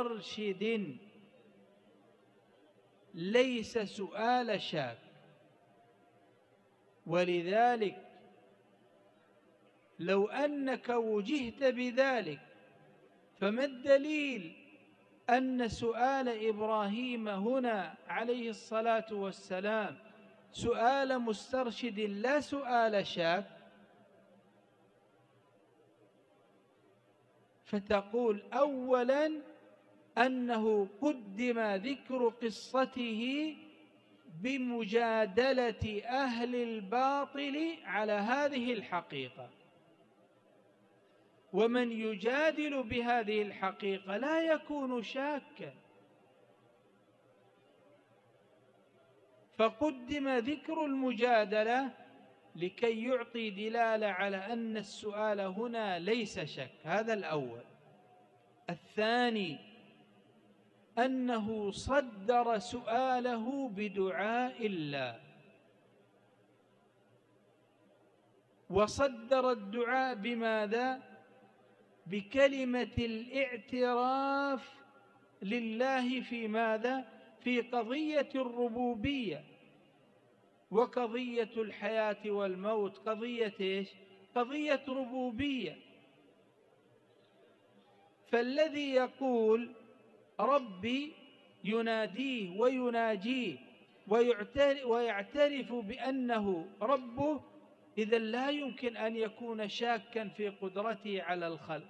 مسترشد ليس سؤال شاك. ولذلك لو أنك وجهت بذلك فما الدليل أن سؤال إبراهيم هنا عليه الصلاة والسلام سؤال مسترشد لا سؤال شاك؟ فتقول أولاً أنه قدم ذكر قصته بمجادلة أهل الباطل على هذه الحقيقة، ومن يجادل بهذه الحقيقة لا يكون شاكا، فقدم ذكر المجادلة لكي يعطي دلالة على أن السؤال هنا ليس شك. هذا الأول. الثاني أنه صدر سؤاله بدعاء الله، وصدر الدعاء بماذا؟ بكلمة الاعتراف لله في ماذا؟ في قضية الربوبية وقضية الحياة والموت قضية إيش؟ قضية ربوبية. فالذي يقول ربي يناديه ويناجيه ويعترف بأنه ربه، إذن لا يمكن أن يكون شاكا في قدرته على الخلق،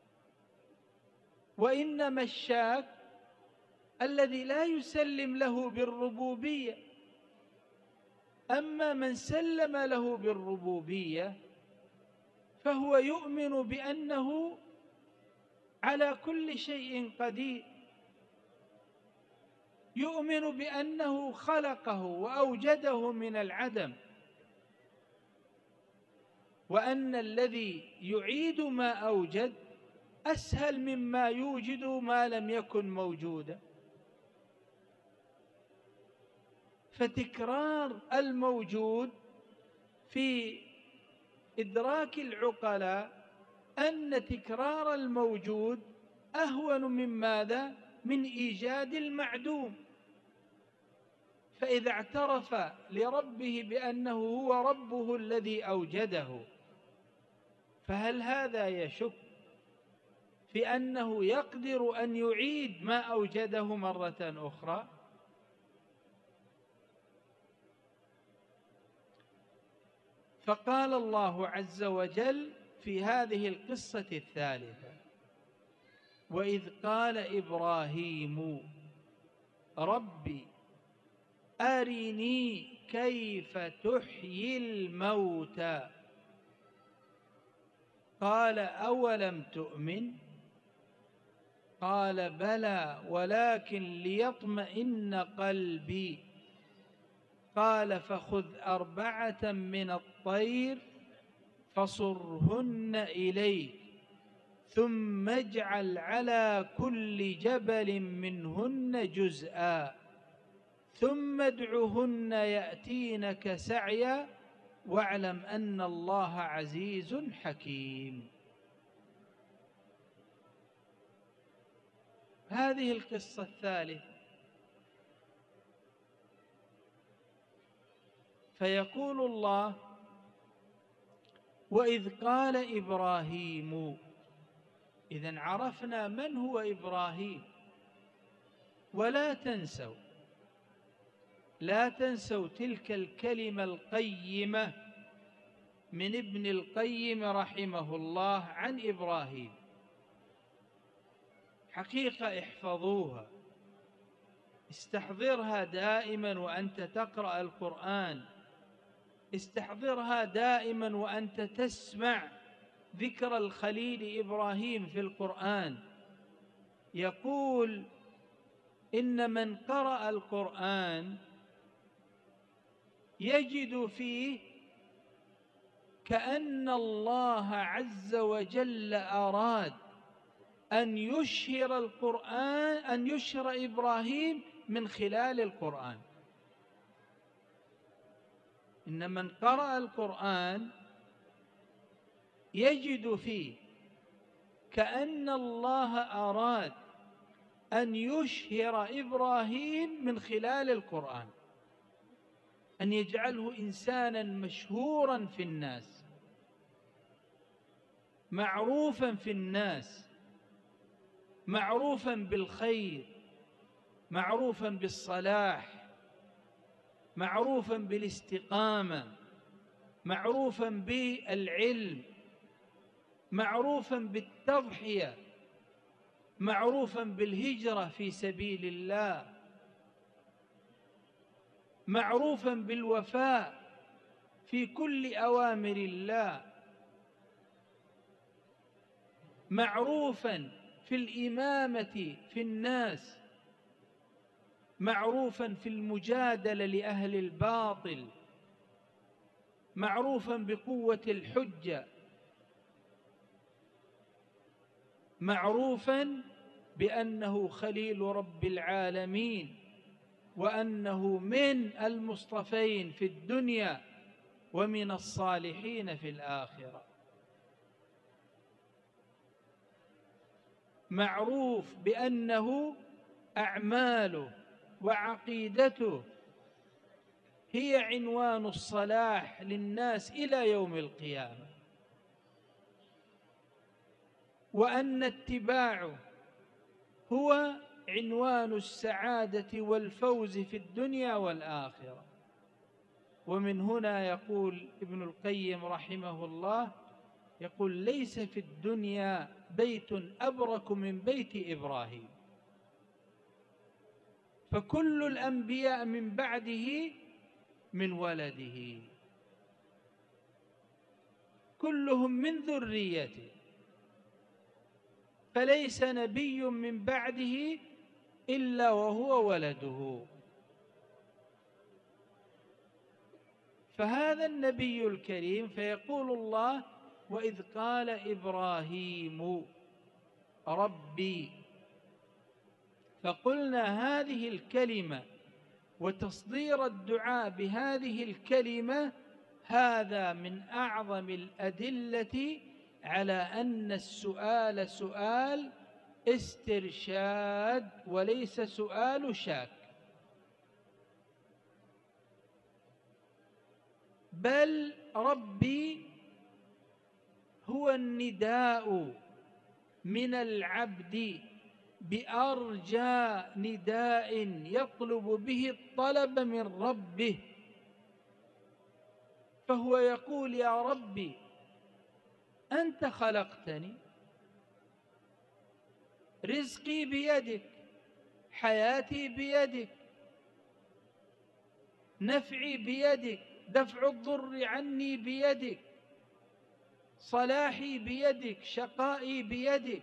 وإنما الشاك الذي لا يسلم له بالربوبية. أما من سلم له بالربوبية فهو يؤمن بأنه على كل شيء قدير، يؤمن بأنه خلقه وأوجده من العدم، وأن الذي يعيد ما أوجد أسهل مما يوجد ما لم يكن موجودا. فتكرار الموجود في إدراك العقلاء أن تكرار الموجود أهون من ماذا؟ من إيجاد المعدوم. فإذا اعترف لربه بأنه هو ربه الذي أوجده، فهل هذا يشك في أنه يقدر أن يعيد ما أوجده مرة أخرى؟ فقال الله عز وجل في هذه القصة الثالثة: وإذ قال إبراهيم ربي أرني كيف تحيي الموتى قال أولم تؤمن قال بلى ولكن ليطمئن قلبي قال فخذ أربعة من الطير فصرهن إليك ثم اجعل على كل جبل منهن جزءا ثم ادعهن يأتينك سعيا واعلم أن الله عزيز حكيم. هذه القصة الثالثة. فيقول الله: وإذ قال إبراهيم. إذن عرفنا من هو إبراهيم. ولا تنسوا لا تنسوا تلك الكلمة القيمة من ابن القيم رحمه الله عن إبراهيم، حقيقة احفظوها، استحضرها دائما وأنت تقرأ القرآن، استحضرها دائما وأنت تسمع ذكر الخليل إبراهيم في القرآن. يقول: إن من قرأ القرآن يجد فيه كأن الله عز وجل أراد أن يشهر القرآن أن يشهر إبراهيم من خلال القرآن. إن من قرأ القرآن يجد فيه كأن الله أراد أن يشهر إبراهيم من خلال القرآن. أن يجعله إنسانا مشهورا في الناس، معروفا في الناس، معروفا بالخير، معروفا بالصلاح، معروفا بالاستقامة، معروفا بالعلم، معروفا بالتضحية، معروفا بالهجرة في سبيل الله، معروفا بالوفاء في كل أوامر الله، معروفا في الإمامة في الناس، معروفا في المجادلة لأهل الباطل، معروفا بقوة الحجة، معروفا بأنه خليل رب العالمين، وأنه من المصطفين في الدنيا ومن الصالحين في الآخرة. معروف بأنه أعماله وعقيدته هي عنوان الصلاح للناس إلى يوم القيامة، وأن اتباعه هو عنوان السعادة والفوز في الدنيا والآخرة. ومن هنا يقول ابن القيم رحمه الله، يقول: ليس في الدنيا بيت أبرك من بيت إبراهيم. فكل الأنبياء من بعده من ولده، كلهم من ذريته، فليس نبي من بعده إلا وهو ولده. فهذا النبي الكريم، فيقول الله: وإذ قال إبراهيم ربي. فقلنا هذه الكلمة وتصدير الدعاء بهذه الكلمة هذا من أعظم الأدلة على أن السؤال سؤال استرشاد وليس سؤال شاك، بل ربي هو النداء من العبد بأرجى نداء يطلب به الطلب من ربه. فهو يقول: يا ربي أنت خلقتني، رزقي بيدك، حياتي بيدك، نفعي بيدك، دفع الضر عني بيدك، صلاحي بيدك، شقائي بيدك.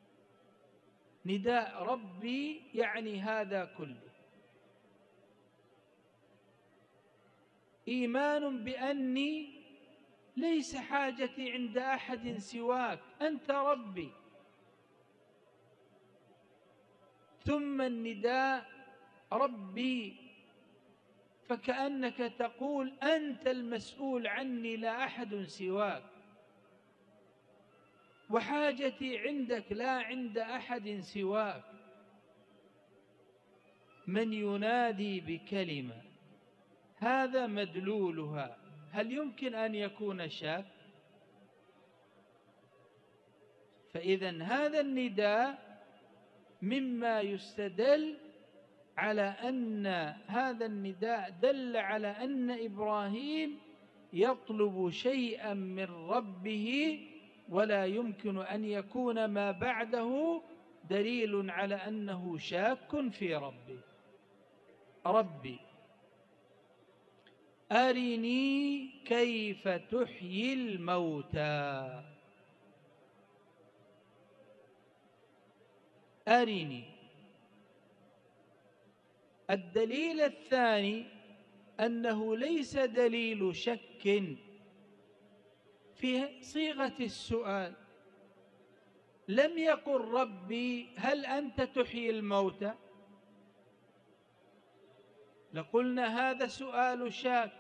نداء ربي يعني هذا كله. إيمان بأني ليس حاجتي عند أحد سواك، أنت ربي. ثم النداء ربي، فكأنك تقول: أنت المسؤول عني لا أحد سواك، وحاجتي عندك لا عند أحد سواك. من ينادي بكلمة هذا مدلولها، هل يمكن أن يكون شاك؟ فإذا هذا النداء مما يستدل على أن هذا النداء دل على أن إبراهيم يطلب شيئا من ربه، ولا يمكن أن يكون ما بعده دليل على أنه شاك في ربه. ربي أرني كيف تحيي الموتى. أرني. الدليل الثاني أنه ليس دليل شك في صيغة السؤال. لم يقل ربي هل أنت تحيي الموتى، لقلنا هذا سؤال شاك.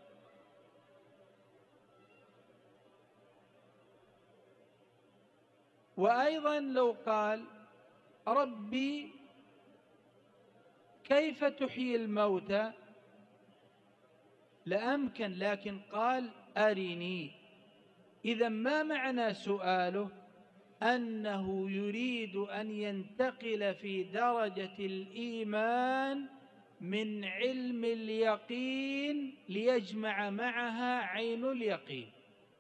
وأيضا لو قال ربي كيف تحيي الموتى، لأمكن، لكن قال أرني. إذا ما معنى سؤاله؟ أنه يريد أن ينتقل في درجة الإيمان من علم اليقين ليجمع معها عين اليقين.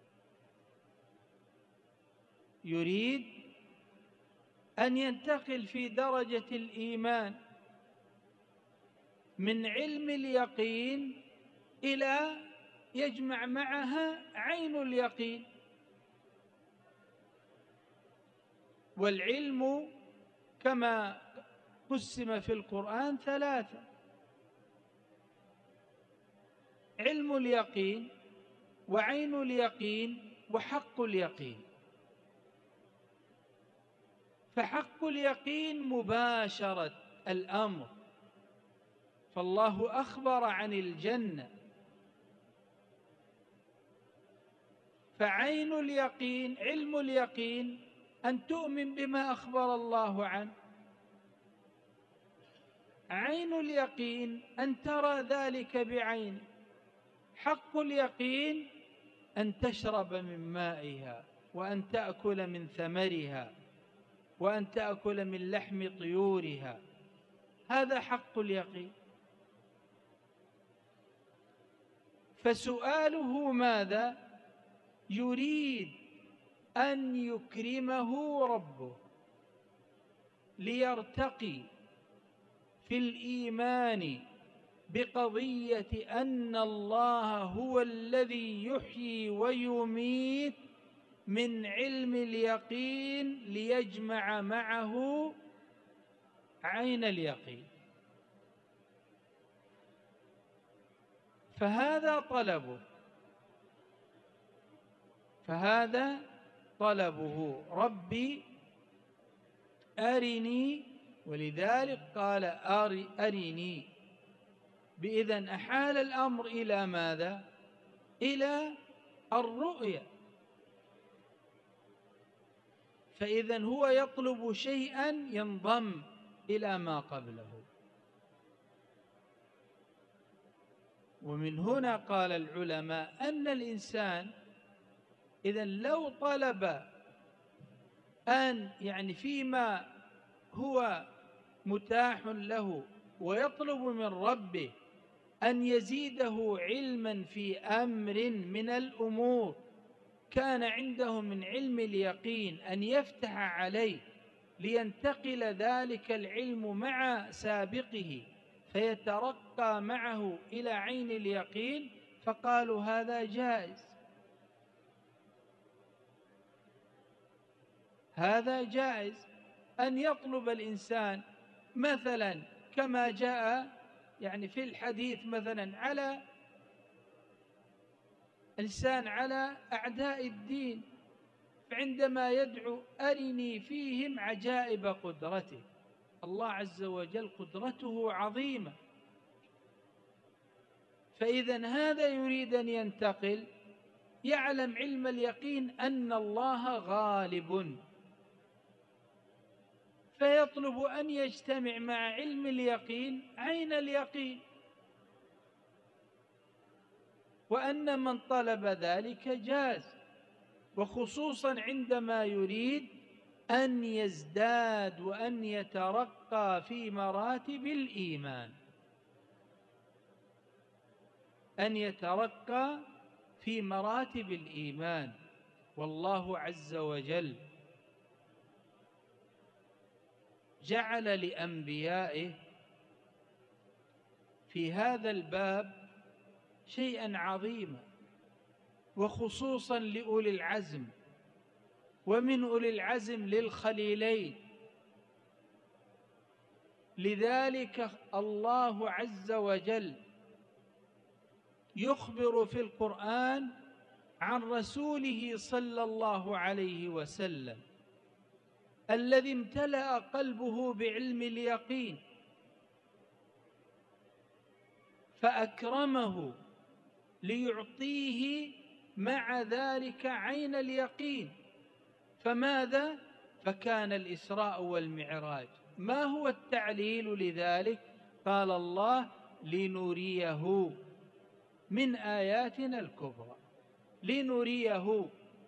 يريد أن ينتقل في درجة الإيمان من علم اليقين إلى يجمع معها عين اليقين. والعلم كما قسم في القرآن ثلاثة: علم اليقين، وعين اليقين، وحق اليقين. فحق اليقين مباشرة الأمر، فالله أخبر عن الجنة. فعين اليقين، علم اليقين، أن تؤمن بما أخبر الله عنه. عين اليقين أن ترى ذلك بعينك. حق اليقين أن تشرب من مائها، وأن تأكل من ثمرها، وأن تأكل من لحم طيورها. هذا حق اليقين. فسؤاله ماذا؟ يريد أن يكرمه ربه ليرتقي في الإيمان بقضية أن الله هو الذي يحيي ويميت من علم اليقين ليجمع معه عين اليقين. فهذا طلبه، فهذا طلبه: ربي أرني. ولذلك قال أرني. بإذن أحال الأمر إلى ماذا؟ إلى الرؤية. فإذن هو يطلب شيئا ينضم إلى ما قبله. ومن هنا قال العلماء أن الإنسان إذن لو طلب أن يعني فيما هو متاح له ويطلب من ربه أن يزيده علما في أمر من الأمور كان عنده من علم اليقين، أن يفتح عليه لينتقل ذلك العلم مع سابقه فيترقى معه إلى عين اليقين، فقالوا هذا جائز، هذا جائز أن يطلب الإنسان مثلا كما جاء يعني في الحديث مثلا على الإنسان على أعداء الدين، فعندما يدعو أرني فيهم عجائب قدرته. الله عز وجل قدرته عظيمة. فإذا هذا يريد أن ينتقل، يعلم علم اليقين أن الله غالب، فيطلب أن يجتمع مع علم اليقين عين اليقين. وأن من طلب ذلك جاز، وخصوصا عندما يريد أن يزداد وأن يترقى في مراتب الإيمان، أن يترقى في مراتب الإيمان. والله عز وجل جعل لأنبيائه في هذا الباب شيئا عظيما، وخصوصا لأولي العزم، ومن أولي العزم للخليلين. لذلك الله عز وجل يخبر في القرآن عن رسوله صلى الله عليه وسلم الذي امتلأ قلبه بعلم اليقين، فأكرمه ليعطيه مع ذلك عين اليقين. فماذا؟ فكان الإسراء والمعراج. ما هو التعليل لذلك؟ قال الله لنريه من آياتنا الكبرى لنريه،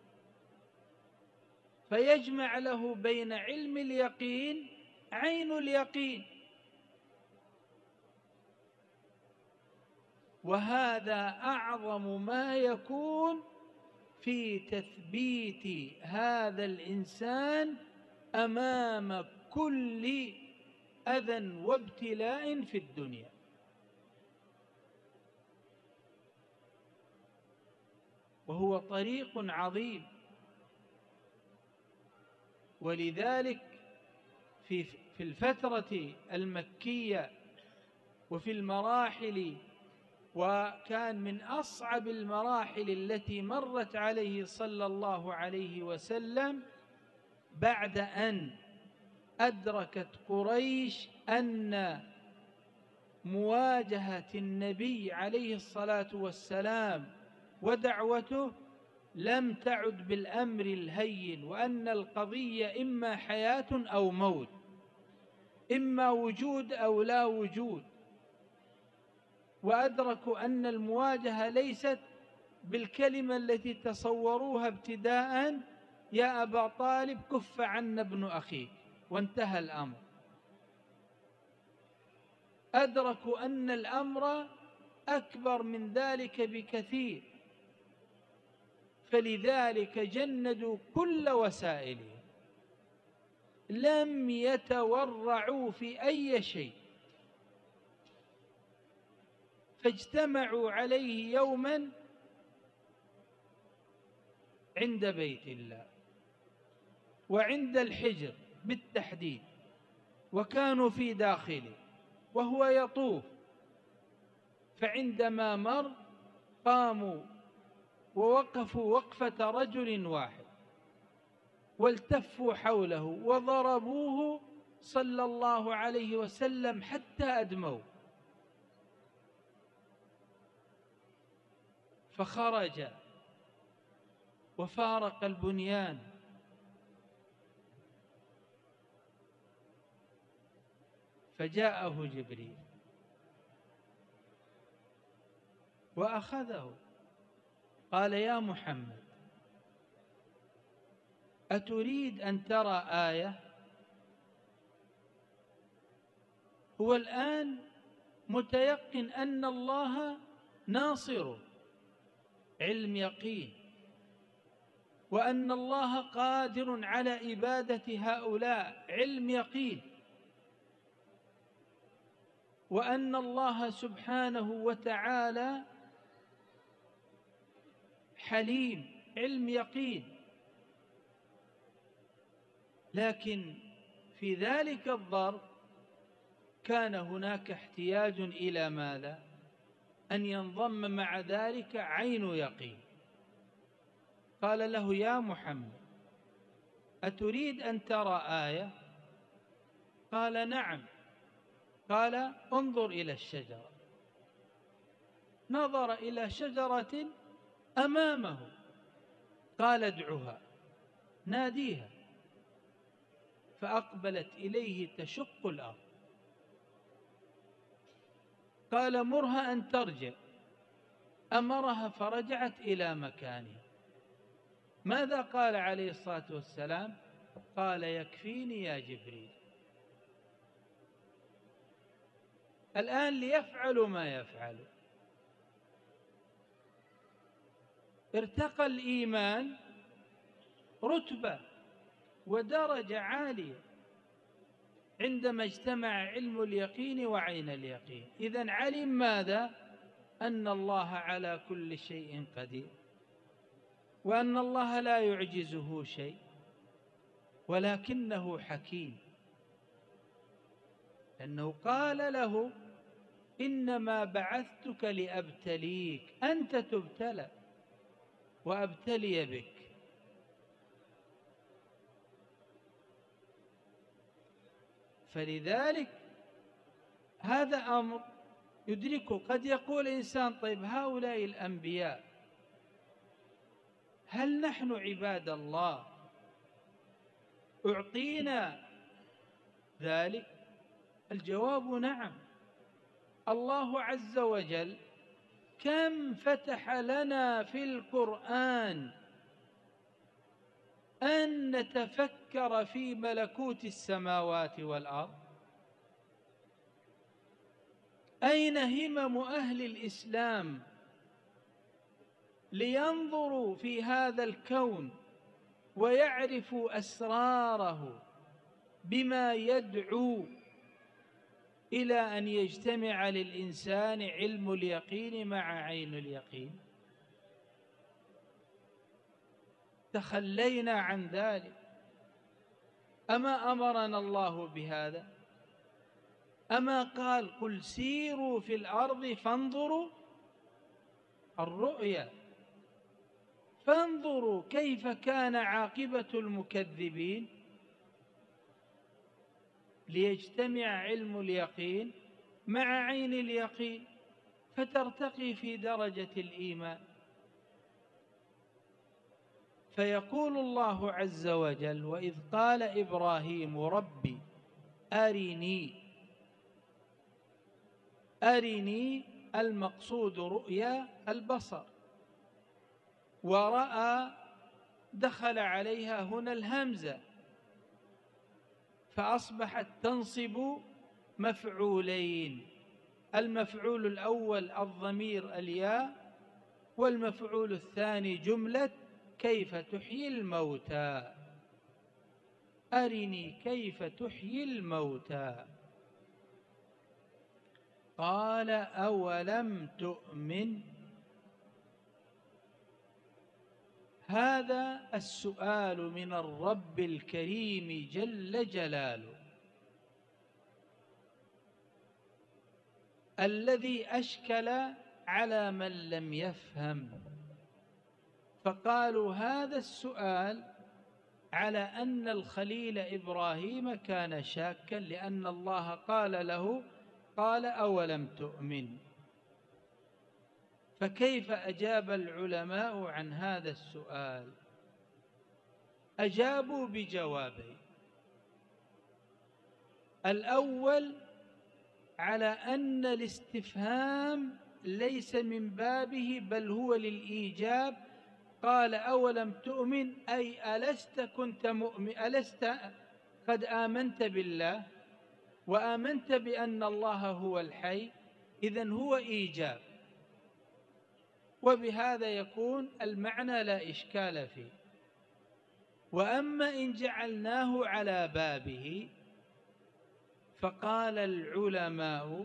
فيجمع له بين علم اليقين عين اليقين. وهذا أعظم ما يكون في تثبيت هذا الإنسان أمام كل أذى وابتلاء في الدنيا. وهو طريق عظيم. ولذلك في في الفترة المكية وفي المراحل، وكان من أصعب المراحل التي مرت عليه صلى الله عليه وسلم بعد أن أدركت قريش أن مواجهة النبي عليه الصلاة والسلام ودعوته لم تعد بالأمر الهين، وأن القضية إما حياة أو موت، إما وجود أو لا وجود. وأدركوا أن المواجهة ليست بالكلمة التي تصوروها ابتداء: يا أبا طالب كف عنا ابن أخيك، وانتهى الأمر. أدركوا أن الأمر أكبر من ذلك بكثير، فلذلك جندوا كل وسائلهم، لم يتورعوا في أي شيء. فاجتمعوا عليه يوما عند بيت الله وعند الحجر بالتحديد، وكانوا في داخله وهو يطوف. فعندما مر قاموا ووقفوا وقفة رجل واحد، والتفوا حوله وضربوه صلى الله عليه وسلم حتى أدموا. فخرج وفارق البنيان، فجاءه جبريل وأخذه، قال: يا محمد، أتريد أن ترى آية؟ هو الآن متيقن أن الله ناصره، علم يقين، وأن الله قادر على إبادة هؤلاء، علم يقين، وأن الله سبحانه وتعالى حليم، علم يقين. لكن في ذلك الظرف كان هناك احتياج إلى ماذا؟ أن ينضم مع ذلك عين يقين. قال له: يا محمد، أتريد أن ترى آية؟ قال: نعم. قال: انظر إلى الشجرة. نظر إلى شجرة أمامه، قال: ادعها، ناديها. فأقبلت إليه تشق الأرض. قال: مرها أن ترجع. أمرها فرجعت إلى مكانها. ماذا قال عليه الصلاة والسلام؟ قال: يكفيني يا جبريل. الآن ليفعلوا ما يفعلوا. ارتقى الإيمان رتبة ودرجة عالية عندما اجتمع علم اليقين وعين اليقين. إذن علم ماذا؟ أن الله على كل شيء قدير، وأن الله لا يعجزه شيء، ولكنه حكيم، لأنه قال له: إنما بعثتك لأبتليك، أنت تبتلى وأبتلي بك. فلذلك هذا أمر يدركه. قد يقول إنسان: طيب هؤلاء الأنبياء هل نحن عباد الله أعطينا ذلك؟ الجواب نعم. الله عز وجل كم فتح لنا في القرآن أن نتفكر في ملكوت السماوات والأرض. أين همم أهل الإسلام لينظروا في هذا الكون ويعرفوا أسراره بما يدعو إلى أن يجتمع للإنسان علم اليقين مع عين اليقين؟ تخلينا عن ذلك. أما أمرنا الله بهذا؟ أما قال قل سيروا في الأرض فانظروا الرؤيا، فانظروا كيف كان عاقبة المكذبين، ليجتمع علم اليقين مع عين اليقين فترتقي في درجة الإيمان. فيقول الله عز وجل: وإذ قال إبراهيم ربي أرني، أرني المقصود رؤيا البصر، ورأى دخل عليها هنا الهمزة فأصبحت تنصب مفعولين، المفعول الأول الضمير الياء، والمفعول الثاني جملة كيف تحيي الموتى، أرني كيف تحيي الموتى. قال أولم تؤمن، هذا السؤال من الرب الكريم جل جلاله الذي أشكل على من لم يفهم، فقالوا هذا السؤال على أن الخليل إبراهيم كان شاكا، لأن الله قال له قال أولم تؤمن. فكيف أجاب العلماء عن هذا السؤال؟ أجابوا بجوابين. الأول على أن الاستفهام ليس من بابه بل هو للإيجاب، قال أولم تؤمن أي ألست كنت مؤمن، ألست قد آمنت بالله وآمنت بأن الله هو الحي، إذن هو إيجاب، وبهذا يكون المعنى لا إشكال فيه. وأما إن جعلناه على بابه فقال العلماء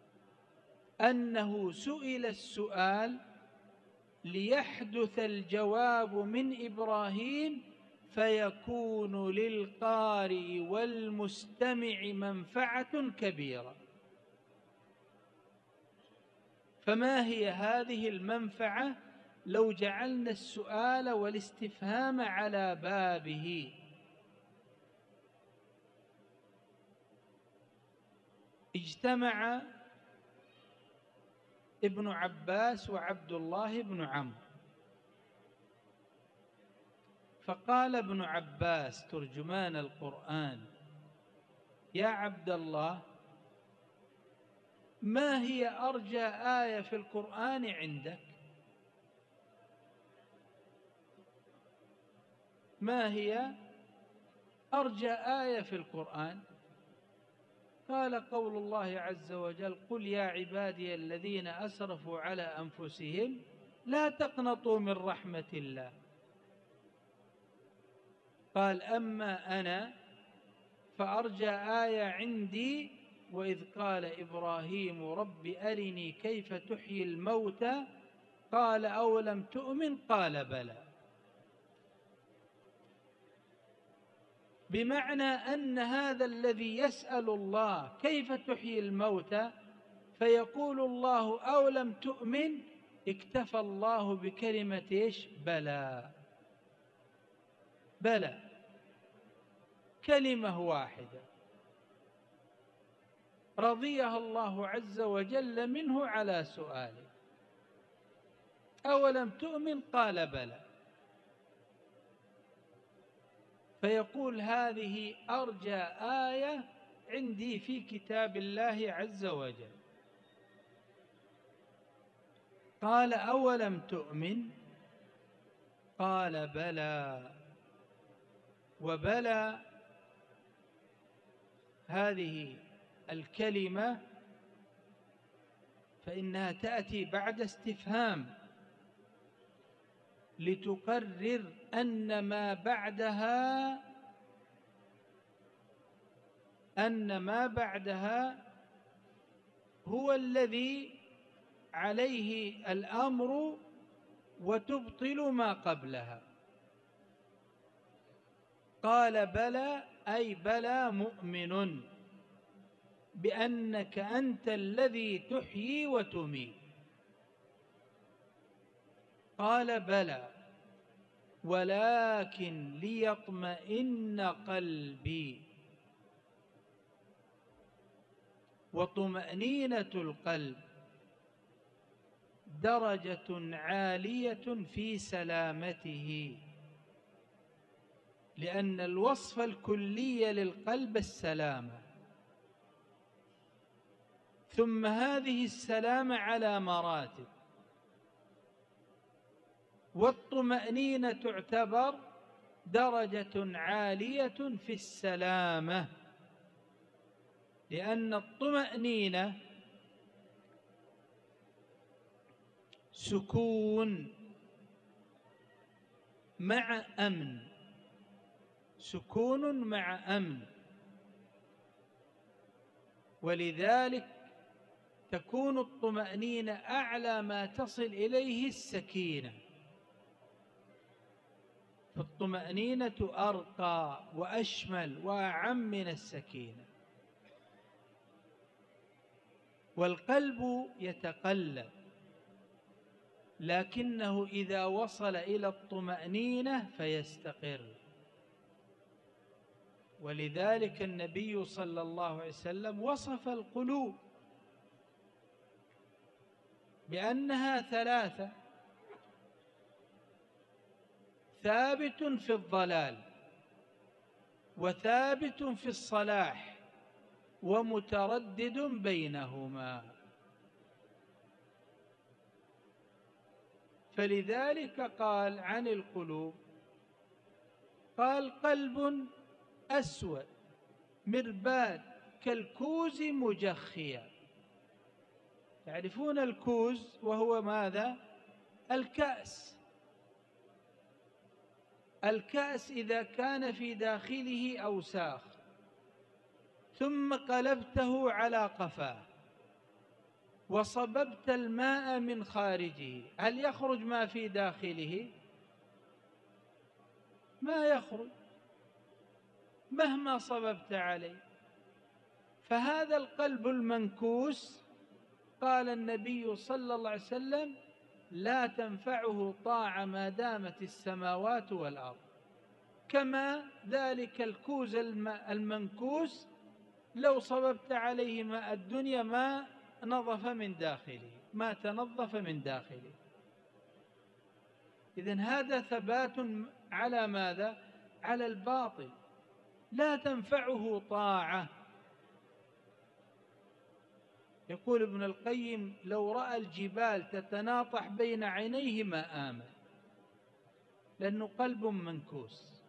أنه سئل السؤال ليحدث الجواب من إبراهيم فيكون للقارئ والمستمع منفعة كبيرة. فما هي هذه المنفعة لو جعلنا السؤال والاستفهام على بابه؟ اجتمع ابن عباس وعبد الله بن عمرو، فقال ابن عباس ترجمان القرآن: يا عبد الله، ما هي أرجى آية في القرآن عندك؟ ما هي أرجى آية في القرآن؟ قال: قول الله عز وجل: قل يا عبادي الذين أسرفوا على أنفسهم لا تقنطوا من رحمة الله. قال: أما أنا فأرجى آية عندي وإذ قال إبراهيم رب أرني كيف تحيي الموتى قال أولم تؤمن قال بلى، بمعنى أن هذا الذي يسأل الله كيف تحيي الموتى فيقول الله أولم تؤمن، اكتفى الله بكلمة إيش؟ بلى. بلى، كلمة واحدة رضيها الله عز وجل منه على سؤاله. أولم تؤمن قال بلى، فيقول هذه أرجى آية عندي في كتاب الله عز وجل. قال أولم تؤمن؟ قال بلى. وبلى هذه الكلمة فإنها تأتي بعد استفهام لتقرر أن ما بعدها أن ما بعدها هو الذي عليه الأمر وتبطل ما قبلها. قال بلى أي بلى مؤمن بأنك أنت الذي تحيي وتميت. قال بلى ولكن ليطمئن قلبي. وطمأنينة القلب درجة عالية في سلامته، لأن الوصف الكلي للقلب السلامة، ثم هذه السلامة على مراتب، والطمأنينة تعتبر درجة عالية في السلامة، لأن الطمأنينة سكون مع أمن، سكون مع أمن، ولذلك تكون الطمأنينة أعلى ما تصل إليه السكينة، فالطمأنينة أرقى وأشمل وأعم من السكينة. والقلب يتقلب، لكنه إذا وصل إلى الطمأنينة فيستقر. ولذلك النبي صلى الله عليه وسلم وصف القلوب بأنها ثلاثة: ثابت في الضلال، وثابت في الصلاح، ومتردد بينهما. فلذلك قال عن القلوب، قال قلب أسود مرباد كالكوز مجخيا. تعرفون الكوز وهو ماذا؟ الكأس. الكأس إذا كان في داخله أوساخ ثم قلبته على قفاه وصببت الماء من خارجه، هل يخرج ما في داخله؟ ما يخرج مهما صببت عليه. فهذا القلب المنكوس قال النبي صلى الله عليه وسلم لا تنفعه طاعة ما دامت السماوات والأرض. كما ذلك الكوز المنكوس لو صببت عليه ماء الدنيا ما نظف من داخله، ما تنظف من داخله. إذن هذا ثبات على ماذا؟ على الباطل، لا تنفعه طاعة. يقول ابن القيم لو رأى الجبال تتناطح بين عينيه ما آمن، لأنه قلب منكوس.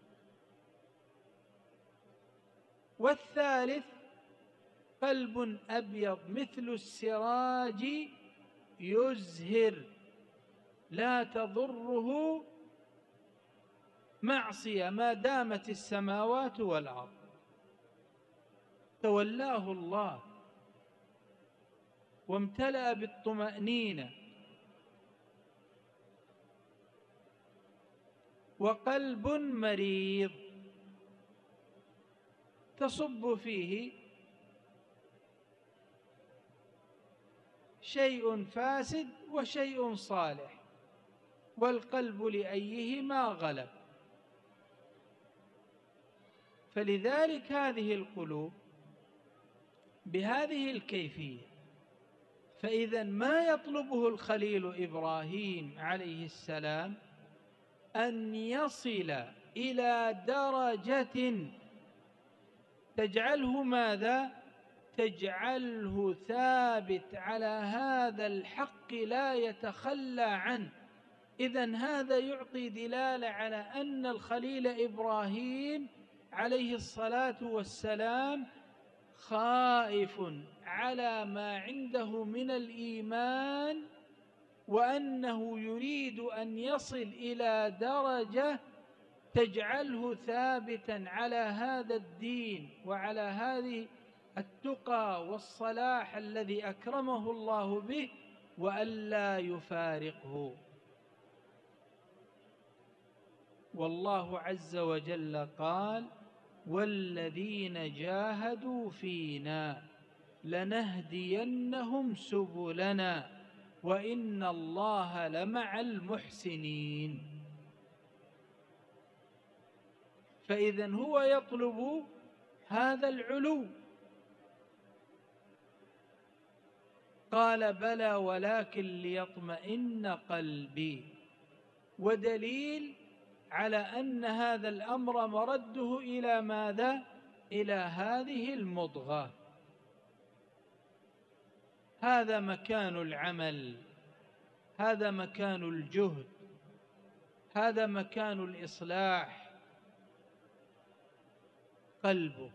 والثالث قلب أبيض مثل السراج يزهر لا تضره معصية ما دامت السماوات والأرض، تولاه الله وامتلأ بالطمأنينة. وقلب مريض تصب فيه شيء فاسد وشيء صالح، والقلب لأيهما غلب. فلذلك هذه القلوب بهذه الكيفية. فإذا ما يطلبه الخليل إبراهيم عليه السلام أن يصل إلى درجة تجعله ماذا؟ تجعله ثابت على هذا الحق لا يتخلى عنه. إذن هذا يعطي دلالة على أن الخليل إبراهيم عليه الصلاة والسلام خائف على ما عنده من الإيمان، وأنه يريد أن يصل إلى درجة تجعله ثابتا على هذا الدين وعلى هذه التقى والصلاح الذي أكرمه الله به، وألا يفارقه. والله عز وجل قال: والذين جاهدوا فينا لنهدينهم سبلنا وإن الله لمع المحسنين. فإذن هو يطلب هذا العلو. قال: بلى ولكن ليطمئن قلبي. ودليل على أن هذا الأمر مرده إلى ماذا؟ إلى هذه المضغة. هذا مكان العمل، هذا مكان الجهد، هذا مكان الإصلاح. قلبك.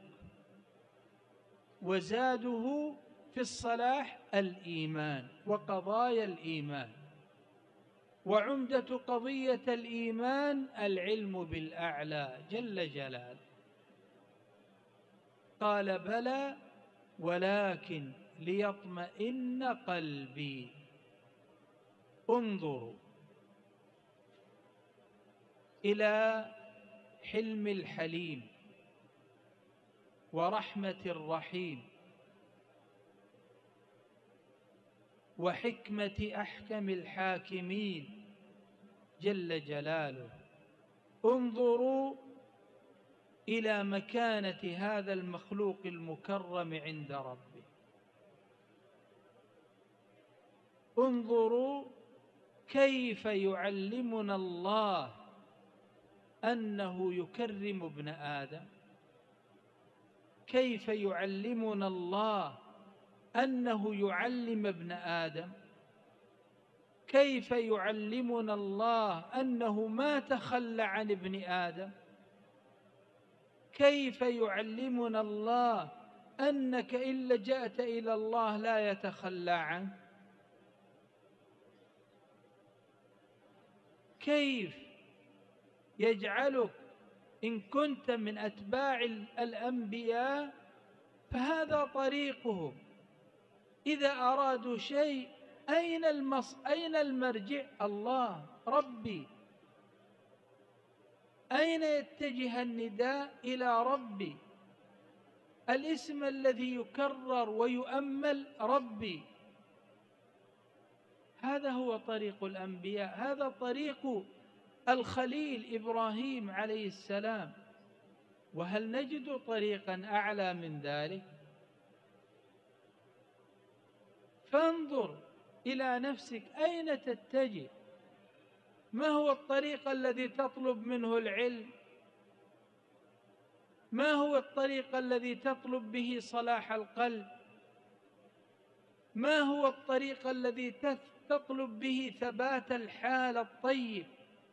وزاده في الصلاح الإيمان وقضايا الإيمان. وعمدة قضية الإيمان العلم بالأعلى جل جلاله. قال: بلى ولكن ليطمئن قلبي. انظروا إلى حلم الحليم ورحمة الرحيم وحكمة أحكم الحاكمين جل جلاله. انظروا إلى مكانة هذا المخلوق المكرم عند ربه. انظروا كيف يعلمنا الله أنه يكرم ابن آدم، كيف يعلمنا الله أنه يعلم ابن آدم، كيف يعلمنا الله أنه ما تخلى عن ابن آدم، كيف يعلمنا الله أنك إن لجأت إلى الله لا يتخلى عنك، كيف يجعلك إن كنت من أتباع الأنبياء فهذا طريقهم. إذا أرادوا شيء أين المص... أين المرجع؟ الله ربي. أين يتجه النداء؟ إلى ربي. الاسم الذي يكرر ويؤمل ربي. هذا هو طريق الأنبياء، هذا طريق الخليل إبراهيم عليه السلام. وهل نجد طريقا أعلى من ذلك؟ فانظر إلى نفسك أين تتجه؟ ما هو الطريق الذي تطلب منه العلم؟ ما هو الطريق الذي تطلب به صلاح القلب؟ ما هو الطريق الذي تطلب به ثبات الحال الطيب؟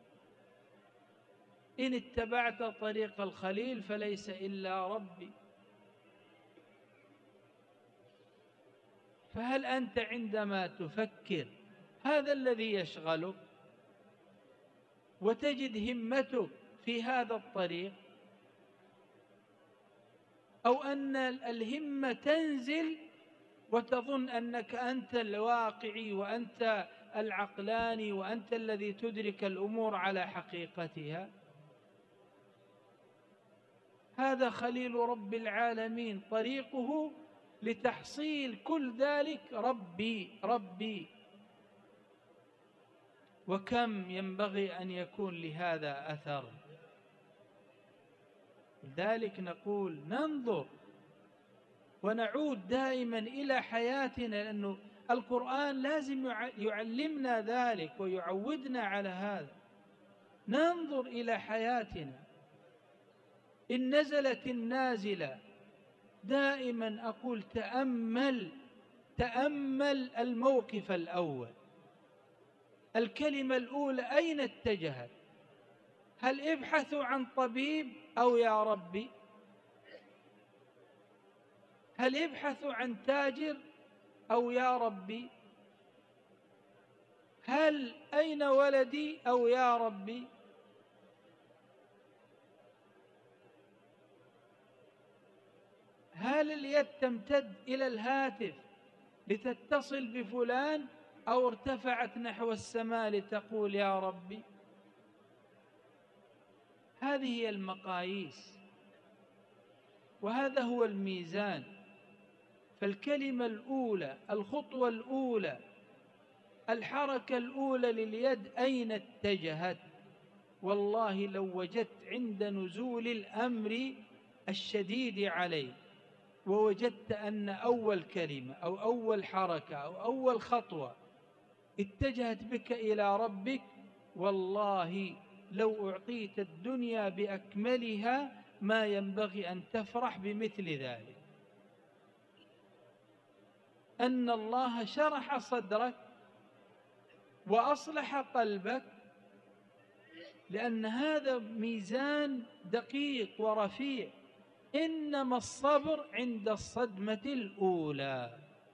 إن اتبعت طريق الخليل فليس إلا ربي. فهل أنت عندما تفكر هذا الذي يشغلك وتجد همتك في هذا الطريق، أو أن الهمة تنزل وتظن أنك أنت الواقعي وأنت العقلاني وأنت الذي تدرك الأمور على حقيقتها؟ هذا خليل رب العالمين طريقه لتحصيل كل ذلك ربي ربي. وكم ينبغي أن يكون لهذا أثر. لذلك نقول ننظر ونعود دائما إلى حياتنا، لأنه القرآن لازم يعلمنا ذلك ويعودنا على هذا. ننظر إلى حياتنا. إن نزلت النازلة دائما أقول تأمل تأمل الموقف الأول. الكلمة الأولى أين اتجهت؟ هل ابحثوا عن طبيب أو يا ربي؟ هل ابحثوا عن تاجر أو يا ربي؟ هل أين ولدي أو يا ربي؟ هل اليد تمتد إلى الهاتف لتتصل بفلان أو ارتفعت نحو السماء لتقول يا ربي؟ هذه هي المقاييس وهذا هو الميزان. فالكلمة الأولى، الخطوة الأولى، الحركة الأولى لليد أين اتجهت؟ والله لو وجدت عند نزول الأمر الشديد عليه ووجدت أن أول كلمة أو أول حركة أو أول خطوة اتجهت بك إلى ربك، والله لو أعطيت الدنيا بأكملها ما ينبغي أن تفرح بمثل ذلك. أن الله شرح صدرك وأصلح قلبك، لأن هذا ميزان دقيق ورفيع. إنما الصبر عند الصدمة الأولى،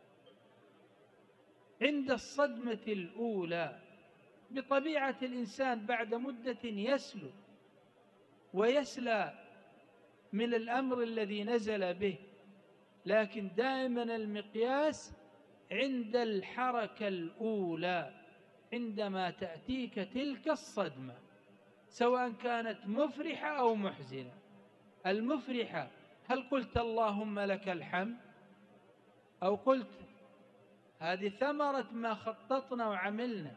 عند الصدمة الأولى. بطبيعة الإنسان بعد مدة يسلو ويسلى من الأمر الذي نزل به، لكن دائما المقياس عند الحركة الأولى، عندما تأتيك تلك الصدمة، سواء كانت مفرحة أو محزنة. المفرحة هل قلت اللهم لك الحمد، أو قلت هذه ثمرة ما خططنا وعملنا،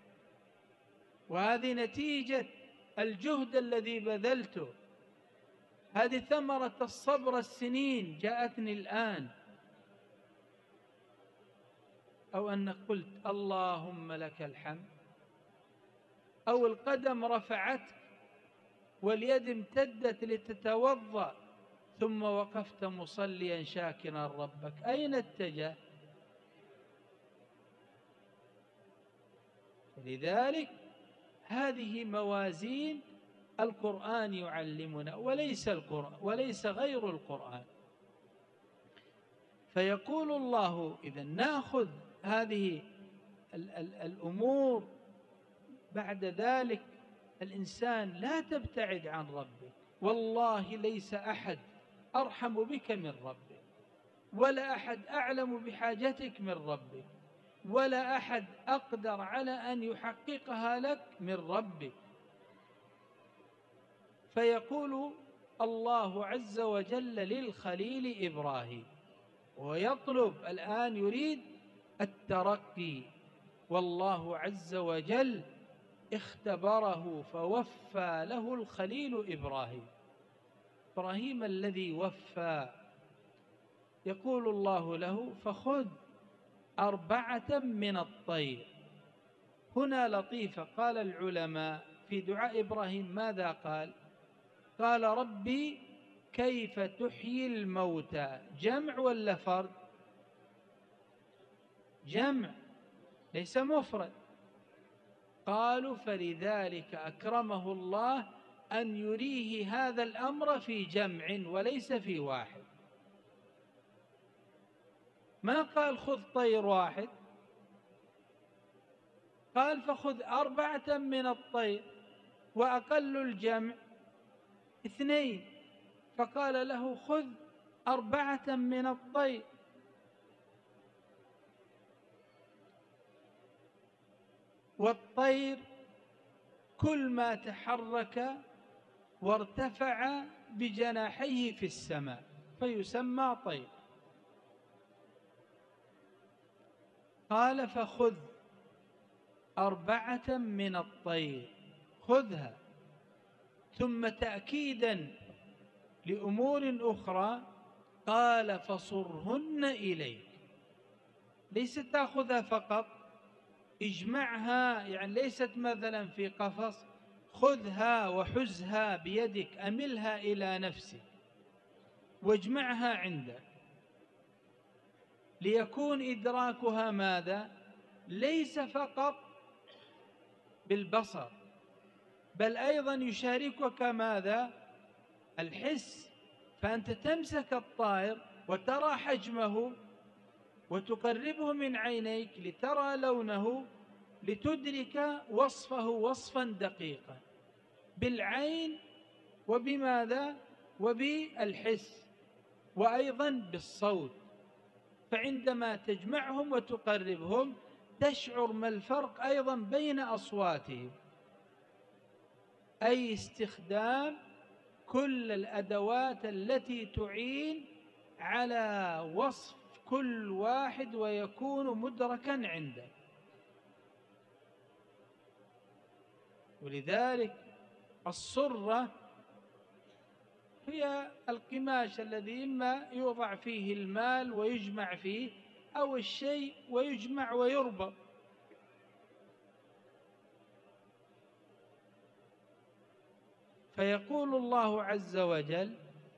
وهذه نتيجة الجهد الذي بذلته، هذه ثمرة الصبر السنين جاءتني الآن، أو أنك قلت اللهم لك الحمد، أو القدم رفعتك واليد امتدت لتتوضأ ثم وقفت مصليا شاكرا ربك، أين اتجه؟ لذلك هذه موازين القرآن يعلمنا، وليس القرآن وليس غير القرآن. فيقول الله إذن نأخذ هذه الأمور، بعد ذلك الإنسان لا تبتعد عن ربك. والله ليس أحد أرحم بك من ربك، ولا أحد أعلم بحاجتك من ربك، ولا أحد أقدر على أن يحققها لك من ربك. فيقول الله عز وجل للخليل إبراهيم، ويطلب الآن يريد الترقي، والله عز وجل اختبره فوفى له الخليل إبراهيم، إبراهيم الذي وفى. يقول الله له فخذ أربعة من الطير. هنا لطيفة، قال العلماء في دعاء إبراهيم ماذا قال؟ قال ربي كيف تحيي الموتى، جمع ولا فرد؟ جمع ليس مفرد. قالوا فلذلك أكرمه الله أن يريه هذا الأمر في جمع وليس في واحد. ما قال خذ طير واحد، قال فخذ أربعة من الطير، وأقل الجمع اثنين، فقال له خذ أربعة من الطير. والطير كل ما تحرك وارتفع بجناحيه في السماء فيسمى طير. قال فخذ أربعة من الطير، خذها. ثم تأكيدا لأمور أخرى قال فصرهن إليك، ليس تأخذها فقط، اجمعها، يعني ليست مثلا في قفص، خذها وحزها بيدك، أملها إلى نفسك. واجمعها عندك ليكون إدراكها ماذا؟ ليس فقط بالبصر، بل أيضا يشاركك ماذا؟ الحس. فأنت تمسك الطائر وترى حجمه وتقربه من عينيك لترى لونه، لتدرك وصفه وصفا دقيقا بالعين وبماذا؟ وبالحس وأيضا بالصوت. فعندما تجمعهم وتقربهم تشعر ما الفرق أيضا بين أصواتهم، أي استخدام كل الأدوات التي تعين على وصف كل واحد ويكون مدركا عندك. ولذلك الصرة هي القماش الذي إما يوضع فيه المال ويجمع فيه، أو الشيء ويجمع ويربط. فيقول الله عز وجل: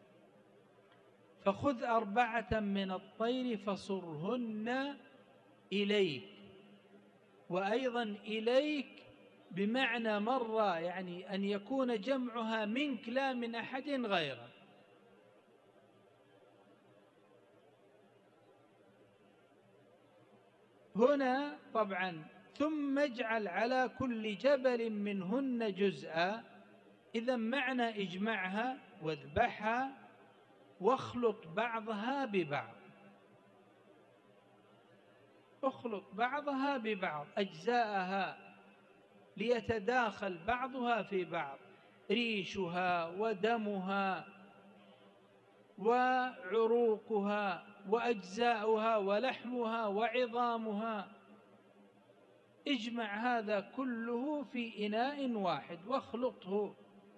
فخذ أربعة من الطير فصرهن إليك. وأيضا إليك بمعنى مرة، يعني أن يكون جمعها منك لا من أحد غيرك. هنا طبعا ثم اجعل على كل جبل منهن جزءا، إذا معنى اجمعها واذبحها واخلط بعضها ببعض، اخلط بعضها ببعض أجزاءها ليتداخل بعضها في بعض، ريشها ودمها وعروقها وأجزاؤها ولحمها وعظامها، اجمع هذا كله في إناء واحد واخلطه.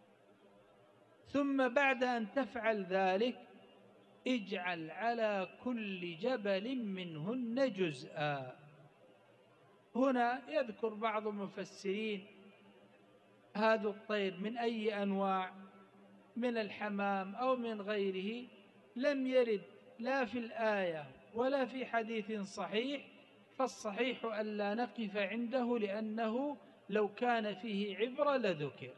ثم بعد أن تفعل ذلك اجعل على كل جبل منهن جزءا. هنا يذكر بعض المفسرين هذا الطير من أي أنواع، من الحمام أو من غيره، لم يرد لا في الآية ولا في حديث صحيح، فالصحيح ألا نقف عنده، لأنه لو كان فيه عبرة لذكر.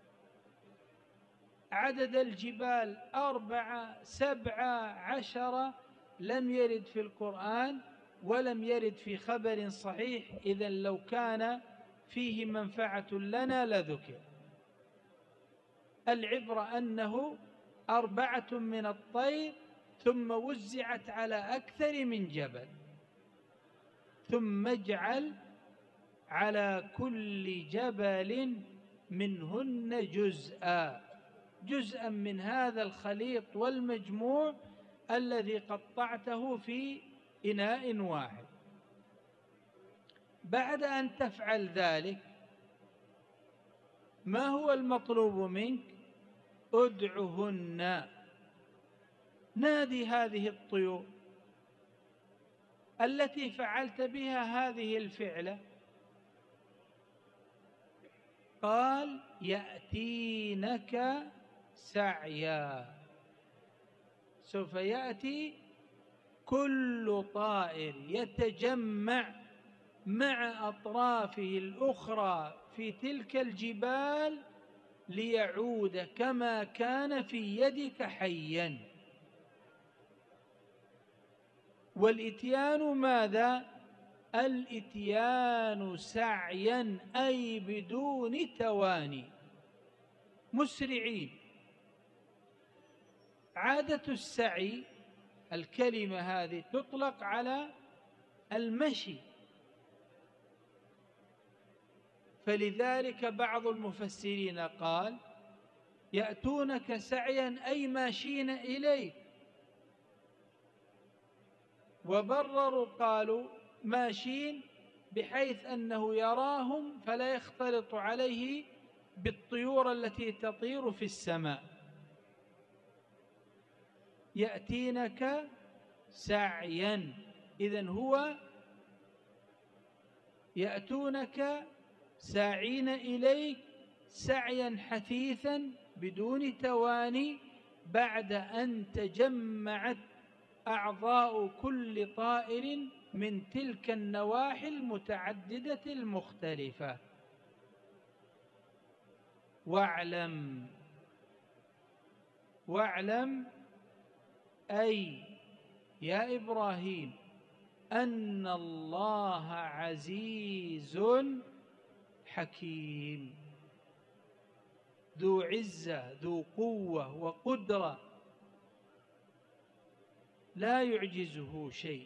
عدد الجبال أربعة سبعة عشرة لم يرد في القرآن ولم يرد في خبر صحيح، إذن لو كان فيه منفعة لنا لذكر. العبرة أنه أربعة من الطير ثم وزعت على أكثر من جبل. ثم اجعل على كل جبل منهن جزءا، جزءا من هذا الخليط والمجموع الذي قطعته في إناء واحد. بعد أن تفعل ذلك ما هو المطلوب منك؟ ادعهن، نادي هذه الطيور التي فعلت بها هذه الفعلة. قال: يأتينك سعيا، سوف يأتي كل طائر يتجمع مع أطرافه الأخرى في تلك الجبال ليعود كما كان في يدك حيا. والإتيان ماذا؟ الإتيان سعيا، أي بدون تواني، مسرعين. عادة السعي الكلمة هذه تطلق على المشي، فلذلك بعض المفسرين قال: يأتونك سعيا أي ماشين إليك. وبرروا قالوا ماشين بحيث أنه يراهم فلا يختلط عليه بالطيور التي تطير في السماء. يأتينك سعيا، إذن هو يأتونك ساعين إليك سعيا حثيثا بدون تواني، بعد أن تجمعت أعضاء كل طائر من تلك النواحي المتعددة المختلفة. واعلم واعلم أي يا إبراهيم أن الله عزيز حكيم، ذو عزة ذو قوة وقدرة لا يعجزه شيء،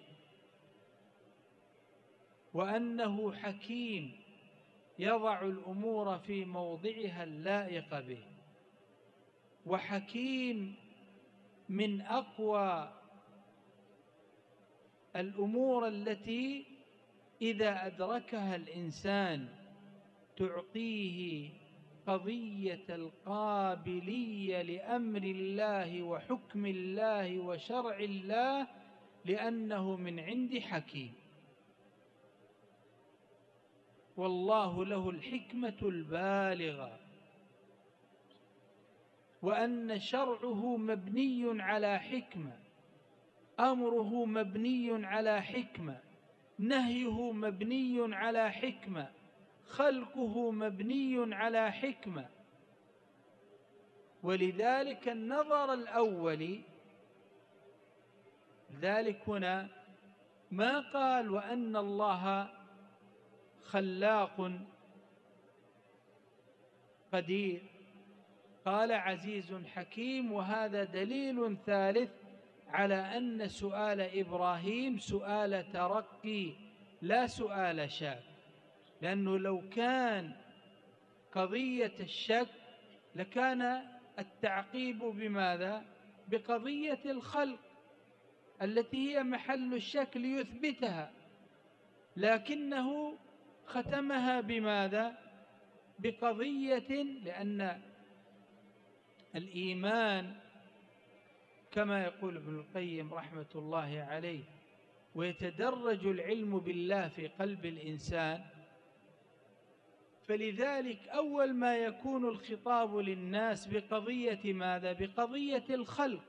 وأنه حكيم يضع الأمور في موضعها اللائق به، وحكيم من أقوى الأمور التي إذا أدركها الإنسان تعطيه قضية القابلية لأمر الله وحكم الله وشرع الله، لأنه من عند حكيم. والله له الحكمة البالغة، وأن شرعه مبني على حكمة، أمره مبني على حكمة، نهيه مبني على حكمة، خلقه مبني على حكمة. ولذلك النظر الأول، ذلك هنا ما قال وأن الله خلاق قدير، قال عزيز حكيم. وهذا دليل ثالث على أن سؤال إبراهيم سؤال ترقي لا سؤال شك، لأنه لو كان قضية الشك لكان التعقيب بماذا؟ بقضية الخلق التي هي محل الشك ليثبتها، لكنه ختمها بماذا؟ بقضية، لأن الإيمان كما يقول ابن القيم رحمة الله عليه: ويتدرج العلم بالله في قلب الإنسان. فلذلك أول ما يكون الخطاب للناس بقضية ماذا؟ بقضية الخلق.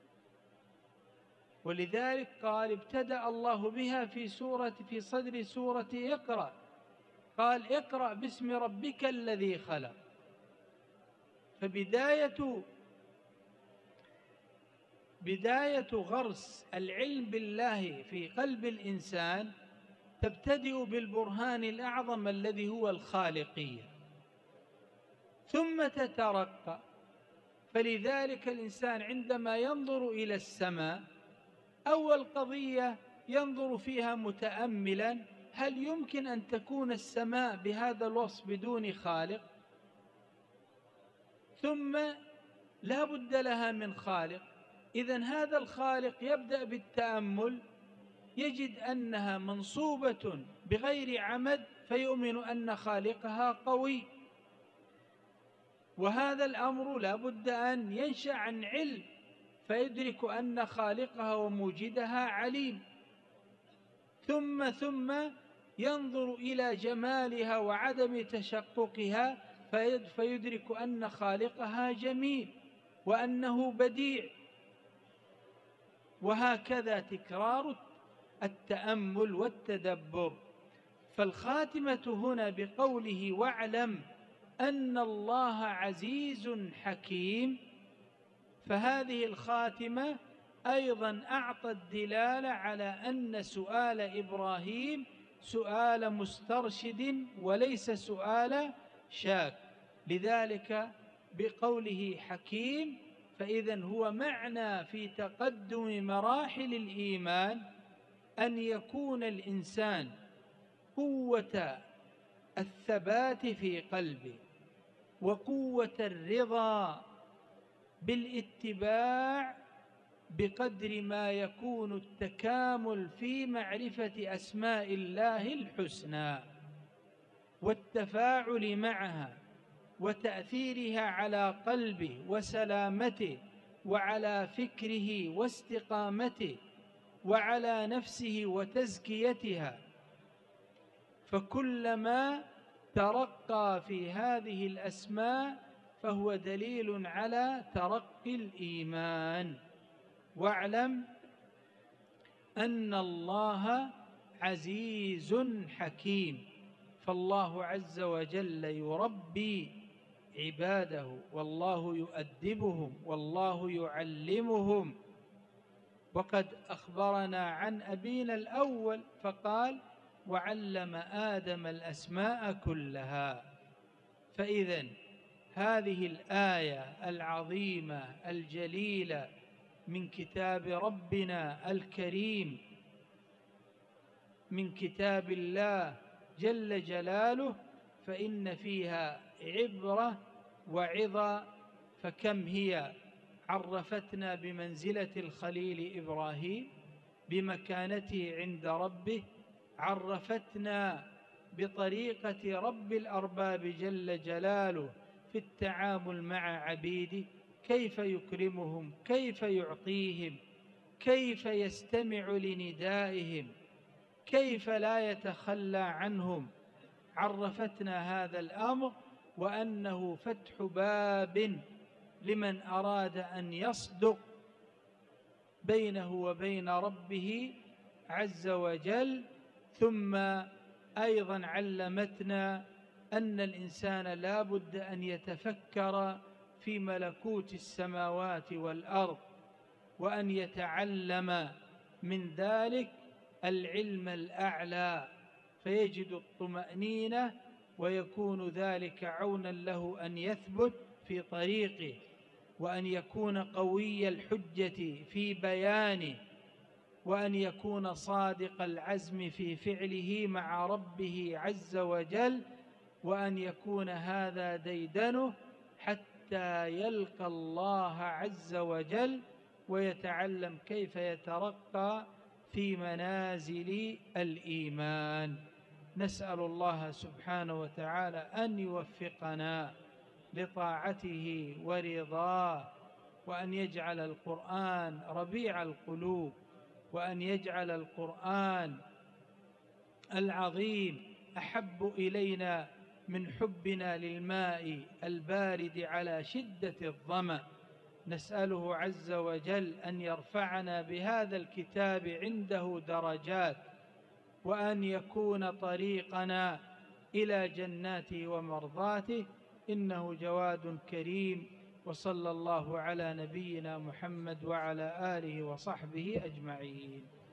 ولذلك قال ابتدأ الله بها في سورة في صدر سورة اقرأ، قال اقرأ باسم ربك الذي خلق. فبداية بداية غرس العلم بالله في قلب الإنسان تبتدئ بالبرهان الأعظم الذي هو الخالقية، ثم تترقى. فلذلك الإنسان عندما ينظر إلى السماء أول قضية ينظر فيها متأملا: هل يمكن أن تكون السماء بهذا الوصف بدون خالق؟ ثم لا بد لها من خالق. إذن هذا الخالق يبدأ بالتأمل، يجد أنها منصوبة بغير عمد، فيؤمن أن خالقها قوي. وهذا الأمر لا بد أن ينشأ عن علم، فيدرك أن خالقها وموجدها عليم. ثم ثم ينظر إلى جمالها وعدم تشققها، فيدرك أن خالقها جميل وأنه بديع. وهكذا تكرار التأمل والتدبر. فالخاتمة هنا بقوله واعلم أن الله عزيز حكيم، فهذه الخاتمة أيضا أعطت دلالة على أن سؤال إبراهيم سؤال مسترشد وليس سؤال شاك. لذلك بقوله حكيم، فإذن هو معنى في تقدم مراحل الإيمان أن يكون الإنسان قوة الثبات في قلبه وقوة الرضا بالاتباع بقدر ما يكون التكامل في معرفة أسماء الله الحسنى والتفاعل معها وتأثيرها على قلبه وسلامته وعلى فكره واستقامته وعلى نفسه وتزكيتها. فكلما ترقى في هذه الأسماء فهو دليل على ترقي الإيمان. واعلم أن الله عزيز حكيم، فالله عز وجل يربي عباده، والله يؤدبهم، والله يعلمهم. وقد أخبرنا عن أبينا الأول فقال: وعلم آدم الأسماء كلها. فإذن هذه الآية العظيمة الجليلة من كتاب ربنا الكريم، من كتاب الله جل جلاله، فإن فيها عبرة وعظة. فكم هي عرفتنا بمنزلة الخليل إبراهيم، بمكانته عند ربه، عرفتنا بطريقة رب الأرباب جل جلاله في التعامل مع عبيده، كيف يكرمهم، كيف يعطيهم، كيف يستمع لندائهم، كيف لا يتخلى عنهم. عرفتنا هذا الأمر، وأنه فتح باب لمن أراد أن يصدق بينه وبين ربه عز وجل. ثم أيضا علمتنا أن الإنسان لا بد أن يتفكر في ملكوت السماوات والأرض، وأن يتعلم من ذلك العلم الأعلى، فيجد الطمأنينة، ويكون ذلك عونا له أن يثبت في طريقه، وأن يكون قوي الحجة في بيانه، وأن يكون صادق العزم في فعله مع ربه عز وجل، وأن يكون هذا ديدنه حتى يلقى الله عز وجل، ويتعلم كيف يترقى في منازل الإيمان. نسأل الله سبحانه وتعالى أن يوفقنا لطاعته ورضاه، وأن يجعل القرآن ربيع القلوب، وأن يجعل القرآن العظيم أحب إلينا من حبنا للماء البارد على شدة الظمأ. نسأله عز وجل أن يرفعنا بهذا الكتاب عنده درجات، وأن يكون طريقنا إلى جناته ومرضاته، إنه جواد كريم. وصلى الله على نبينا محمد وعلى آله وصحبه أجمعين.